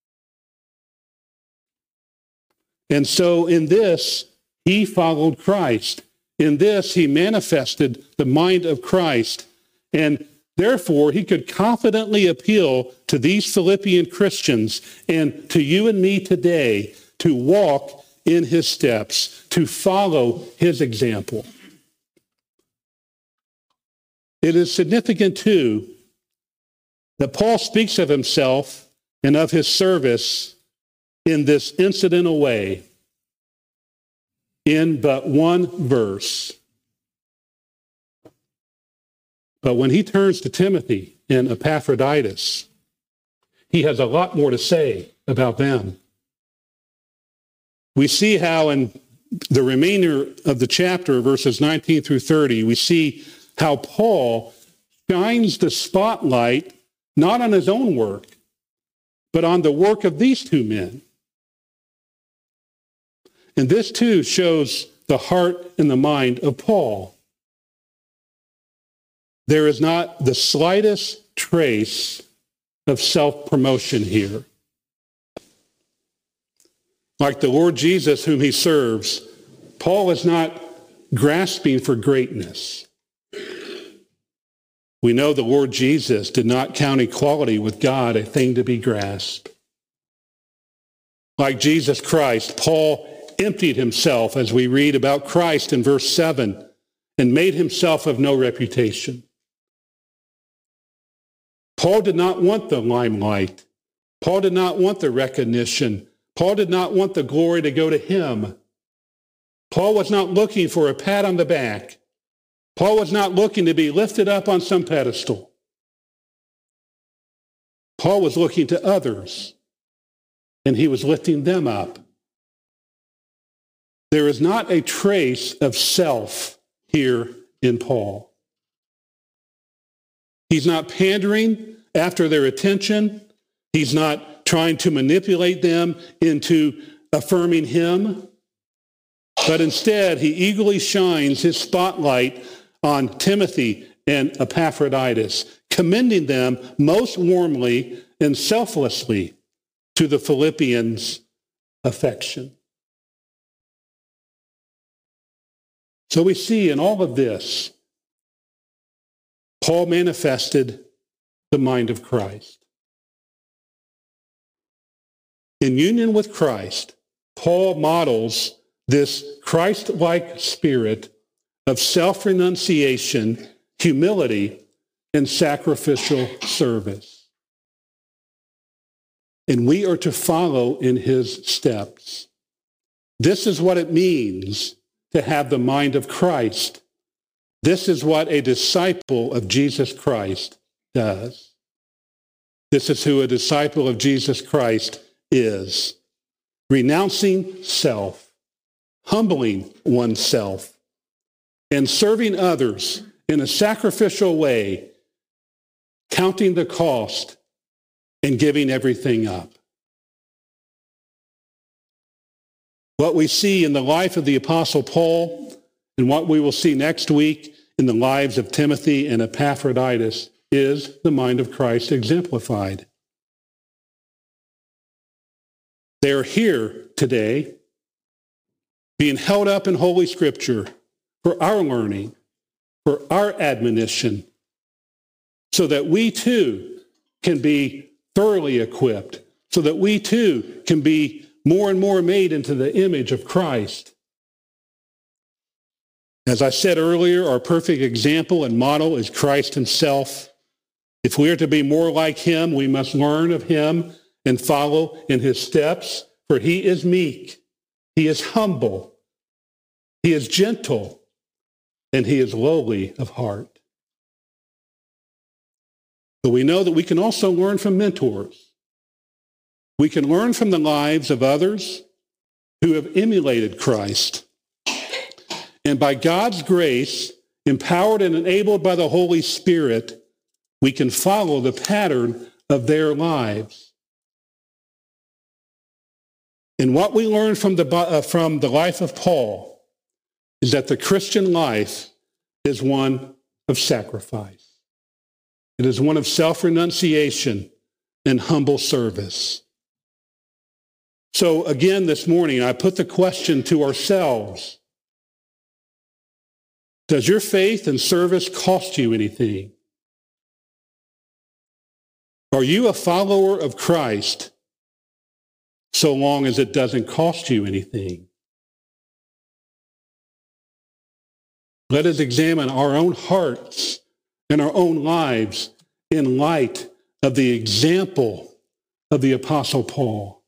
And so in this, he followed Christ. In this, he manifested the mind of Christ. And therefore, he could confidently appeal to these Philippian Christians and to you and me today to walk in his steps, to follow his example. It is significant, too, that Paul speaks of himself and of his service in this incidental way in but one verse. But when he turns to Timothy and Epaphroditus, he has a lot more to say about them. We see how in the remainder of the chapter, verses 19 through 30, we see how Paul shines the spotlight not on his own work, but on the work of these two men. And this too shows the heart and the mind of Paul. There is not the slightest trace of self-promotion here. Like the Lord Jesus whom he serves, Paul is not grasping for greatness. We know the Lord Jesus did not count equality with God a thing to be grasped. Like Jesus Christ, Paul emptied himself, as we read about Christ in verse 7, and made himself of no reputation. Paul did not want the limelight. Paul did not want the recognition. Paul did not want the glory to go to him. Paul was not looking for a pat on the back. Paul was not looking to be lifted up on some pedestal. Paul was looking to others, and he was lifting them up. There is not a trace of self here in Paul. He's not pandering after their attention. He's not trying to manipulate them into affirming him. But instead, he eagerly shines his spotlight on Timothy and Epaphroditus, commending them most warmly and selflessly to the Philippians' affection. So we see in all of this, Paul manifested the mind of Christ. In union with Christ, Paul models this Christ-like spirit of self-renunciation, humility, and sacrificial service. And we are to follow in his steps. This is what it means to have the mind of Christ. This is what a disciple of Jesus Christ does. This is who a disciple of Jesus Christ is. Renouncing self, humbling oneself, and serving others in a sacrificial way, counting the cost and giving everything up. What we see in the life of the Apostle Paul and what we will see next week in the lives of Timothy and Epaphroditus is the mind of Christ exemplified. They are here today, being held up in Holy Scripture for our learning, for our admonition, so that we too can be thoroughly equipped, so that we too can be more and more made into the image of Christ. As I said earlier, our perfect example and model is Christ himself. If we are to be more like him, we must learn of him and follow in his steps, for he is meek, he is humble, he is gentle, and he is lowly of heart. But we know that we can also learn from mentors. We can learn from the lives of others who have emulated Christ. And by God's grace, empowered and enabled by the Holy Spirit, we can follow the pattern of their lives. And what we learn from the life of Paul is that the Christian life is one of sacrifice. It is one of self-renunciation and humble service. So again this morning, I put the question to ourselves: does your faith and service cost you anything? Are you a follower of Christ so long as it doesn't cost you anything. Let us examine our own hearts and our own lives in light of the example of the Apostle Paul.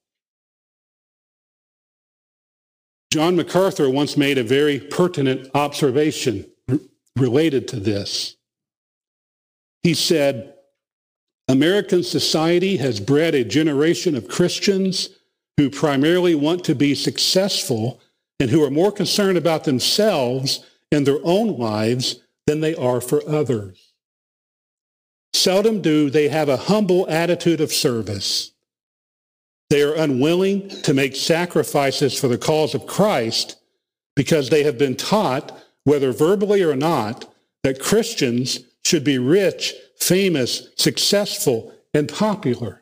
John MacArthur once made a very pertinent observation related to this. He said, American society has bred a generation of Christians who primarily want to be successful and who are more concerned about themselves and their own lives than they are for others. Seldom do they have a humble attitude of service. They are unwilling to make sacrifices for the cause of Christ because they have been taught, whether verbally or not, that Christians should be rich, famous, successful, and popular.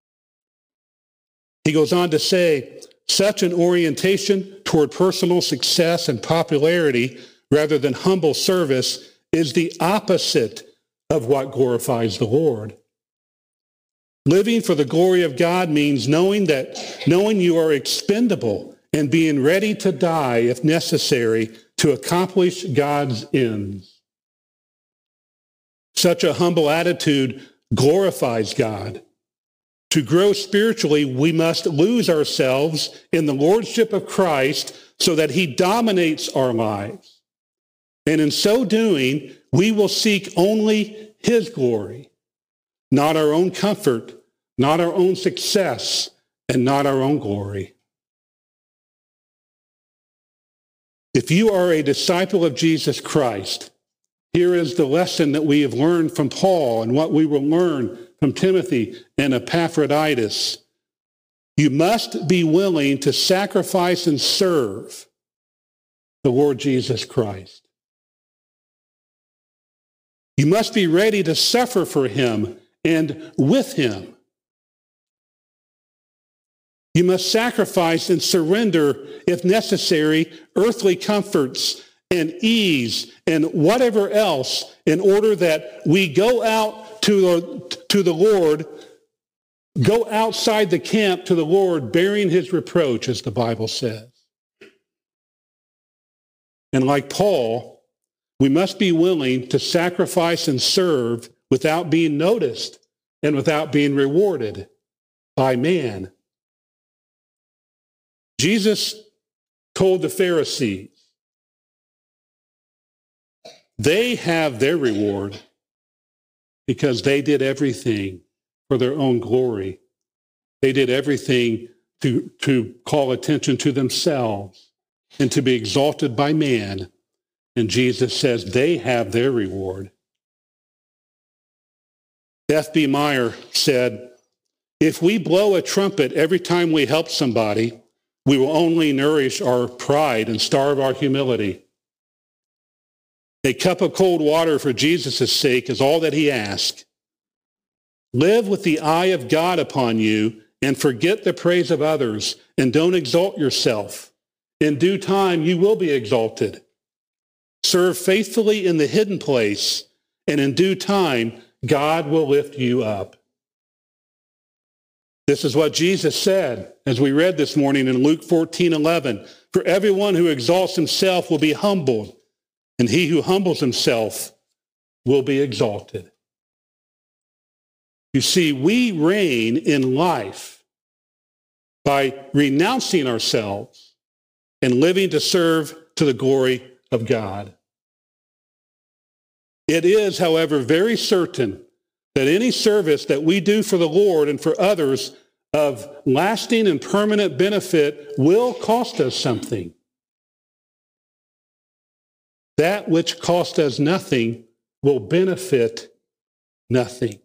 He goes on to say, such an orientation toward personal success and popularity rather than humble service is the opposite of what glorifies the Lord. Living for the glory of God means knowing you are expendable and being ready to die if necessary to accomplish God's ends. Such a humble attitude glorifies God. To grow spiritually, we must lose ourselves in the lordship of Christ so that he dominates our lives. And in so doing, we will seek only his glory, not our own comfort, not our own success, and not our own glory. If you are a disciple of Jesus Christ, here is the lesson that we have learned from Paul and what we will learn from Timothy and Epaphroditus. You must be willing to sacrifice and serve the Lord Jesus Christ. You must be ready to suffer for him and with him. You must sacrifice and surrender, if necessary, earthly comforts and ease and whatever else in order that we go out to the Lord, go outside the camp to the Lord bearing his reproach, as the Bible says. And like Paul, we must be willing to sacrifice and serve without being noticed and without being rewarded by man. Jesus told the Pharisees, they have their reward because they did everything for their own glory. They did everything to call attention to themselves and to be exalted by man. And Jesus says they have their reward. F.B. Meyer said, if we blow a trumpet every time we help somebody, we will only nourish our pride and starve our humility. A cup of cold water for Jesus' sake is all that he asks. Live with the eye of God upon you and forget the praise of others and don't exalt yourself. In due time, you will be exalted. Serve faithfully in the hidden place, and in due time, God will lift you up. This is what Jesus said, as we read this morning in Luke 14:11. For everyone who exalts himself will be humbled, and he who humbles himself will be exalted. You see, we reign in life by renouncing ourselves and living to serve to the glory of God. It is, however, very certain that any service that we do for the Lord and for others of lasting and permanent benefit will cost us something. That which cost us nothing will benefit nothing.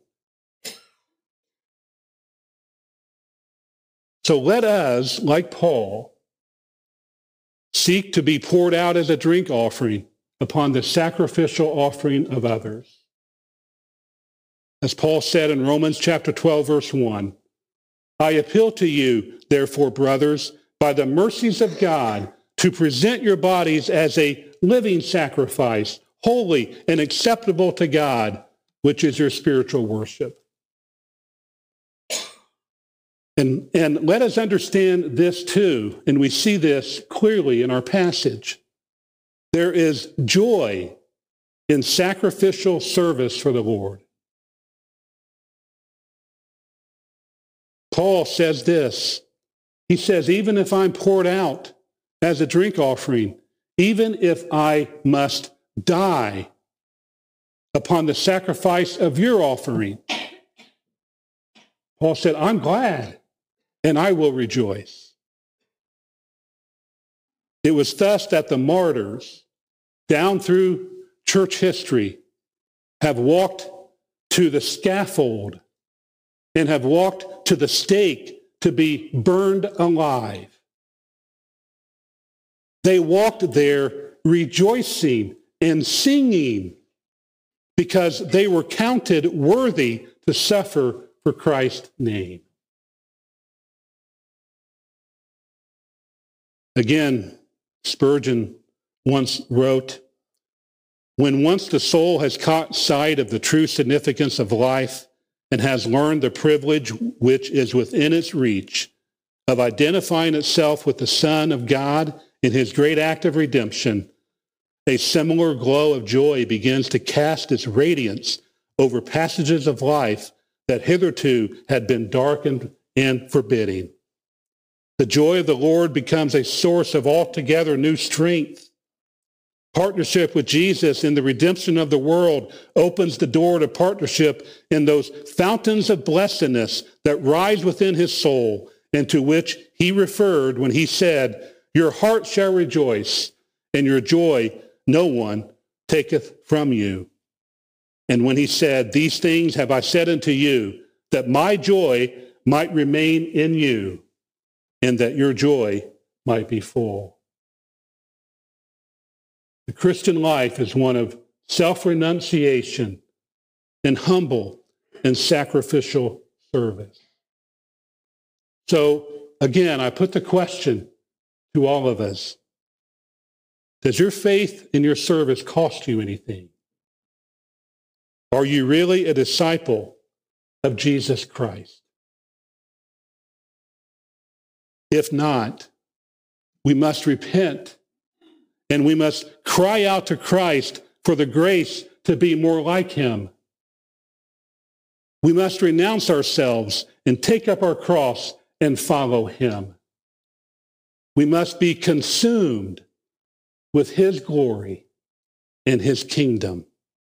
So let us, like Paul, seek to be poured out as a drink offering upon the sacrificial offering of others. As Paul said in Romans chapter 12, verse 1, I appeal to you, therefore, brothers, by the mercies of God, to present your bodies as a living sacrifice, holy and acceptable to God, which is your spiritual worship. And let us understand this too, and we see this clearly in our passage. There is joy in sacrificial service for the Lord. Paul says this. He says, even if I'm poured out as a drink offering, even if I must die upon the sacrifice of your offering, Paul said, I'm glad and I will rejoice. It was thus that the martyrs down through church history have walked to the scaffold and have walked to the stake to be burned alive. They walked there rejoicing and singing because they were counted worthy to suffer for Christ's name. Again, Spurgeon once wrote, when once the soul has caught sight of the true significance of life and has learned the privilege which is within its reach of identifying itself with the Son of God in his great act of redemption, a similar glow of joy begins to cast its radiance over passages of life that hitherto had been darkened and forbidding. The joy of the Lord becomes a source of altogether new strength. Partnership with Jesus in the redemption of the world opens the door to partnership in those fountains of blessedness that rise within his soul, and to which he referred when he said, your heart shall rejoice, and your joy no one taketh from you. And when he said, these things have I said unto you, that my joy might remain in you, and that your joy might be full. The Christian life is one of self-renunciation and humble and sacrificial service. So, again, I put the question to all of us. Does your faith in your service cost you anything? Are you really a disciple of Jesus Christ? If not, we must repent and we must cry out to Christ for the grace to be more like him. We must renounce ourselves and take up our cross and follow him. We must be consumed with his glory and his kingdom.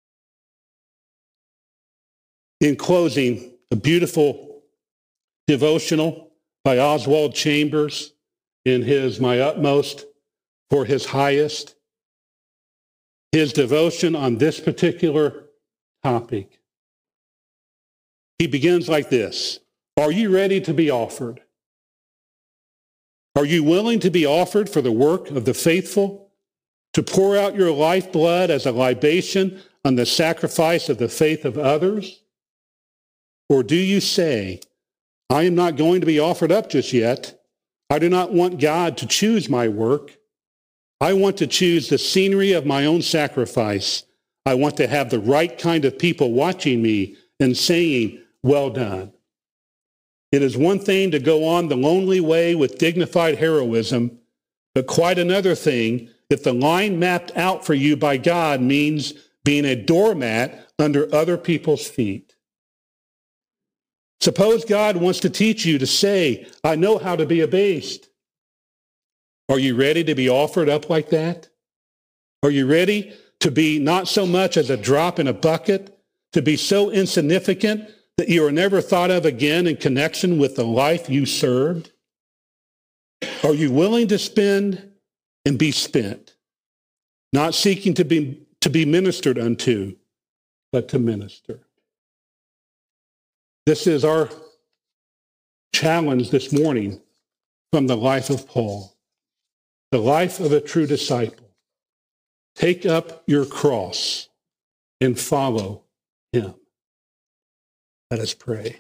In closing, a beautiful devotional by Oswald Chambers in his My Utmost for His Highest. His devotion on this particular topic. He begins like this. Are you ready to be offered? Are you willing to be offered for the work of the faithful, to pour out your lifeblood as a libation on the sacrifice of the faith of others? Or do you say, I am not going to be offered up just yet. I do not want God to choose my work. I want to choose the scenery of my own sacrifice. I want to have the right kind of people watching me and saying, well done. It is one thing to go on the lonely way with dignified heroism, but quite another thing if the line mapped out for you by God means being a doormat under other people's feet. Suppose God wants to teach you to say, I know how to be abased. Are you ready to be offered up like that? Are you ready to be not so much as a drop in a bucket, to be so insignificant that you are never thought of again in connection with the life you served? Are you willing to spend and be spent, not seeking to be ministered unto, but to minister? This is our challenge this morning from the life of Paul, the life of a true disciple. Take up your cross and follow him. Let us pray.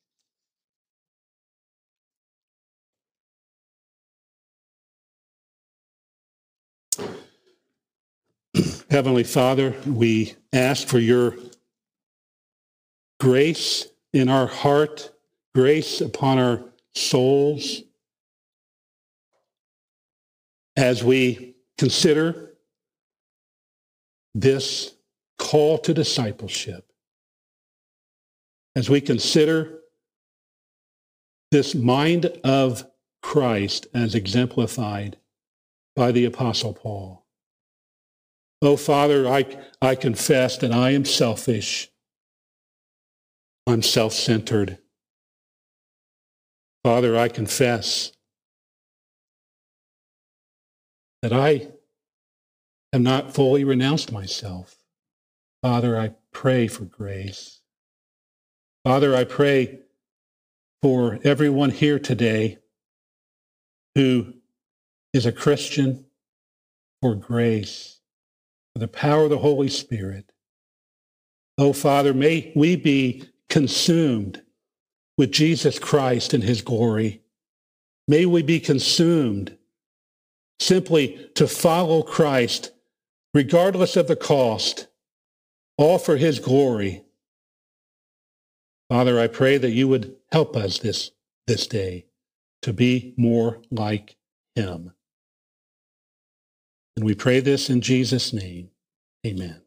Heavenly Father, we ask for your grace in our heart, grace upon our souls, as we consider this call to discipleship, as we consider this mind of Christ as exemplified by the Apostle Paul. Oh, Father, I confess that I am selfish. I'm self-centered. Father, I confess that I have not fully renounced myself. Father, I pray for grace. Father, I pray for everyone here today who is a Christian, for grace, for the power of the Holy Spirit. Oh, Father, may we be consumed with Jesus Christ and his glory. May we be consumed simply to follow Christ, regardless of the cost, all for his glory. Father, I pray that you would help us this day to be more like him. And we pray this in Jesus' name. Amen.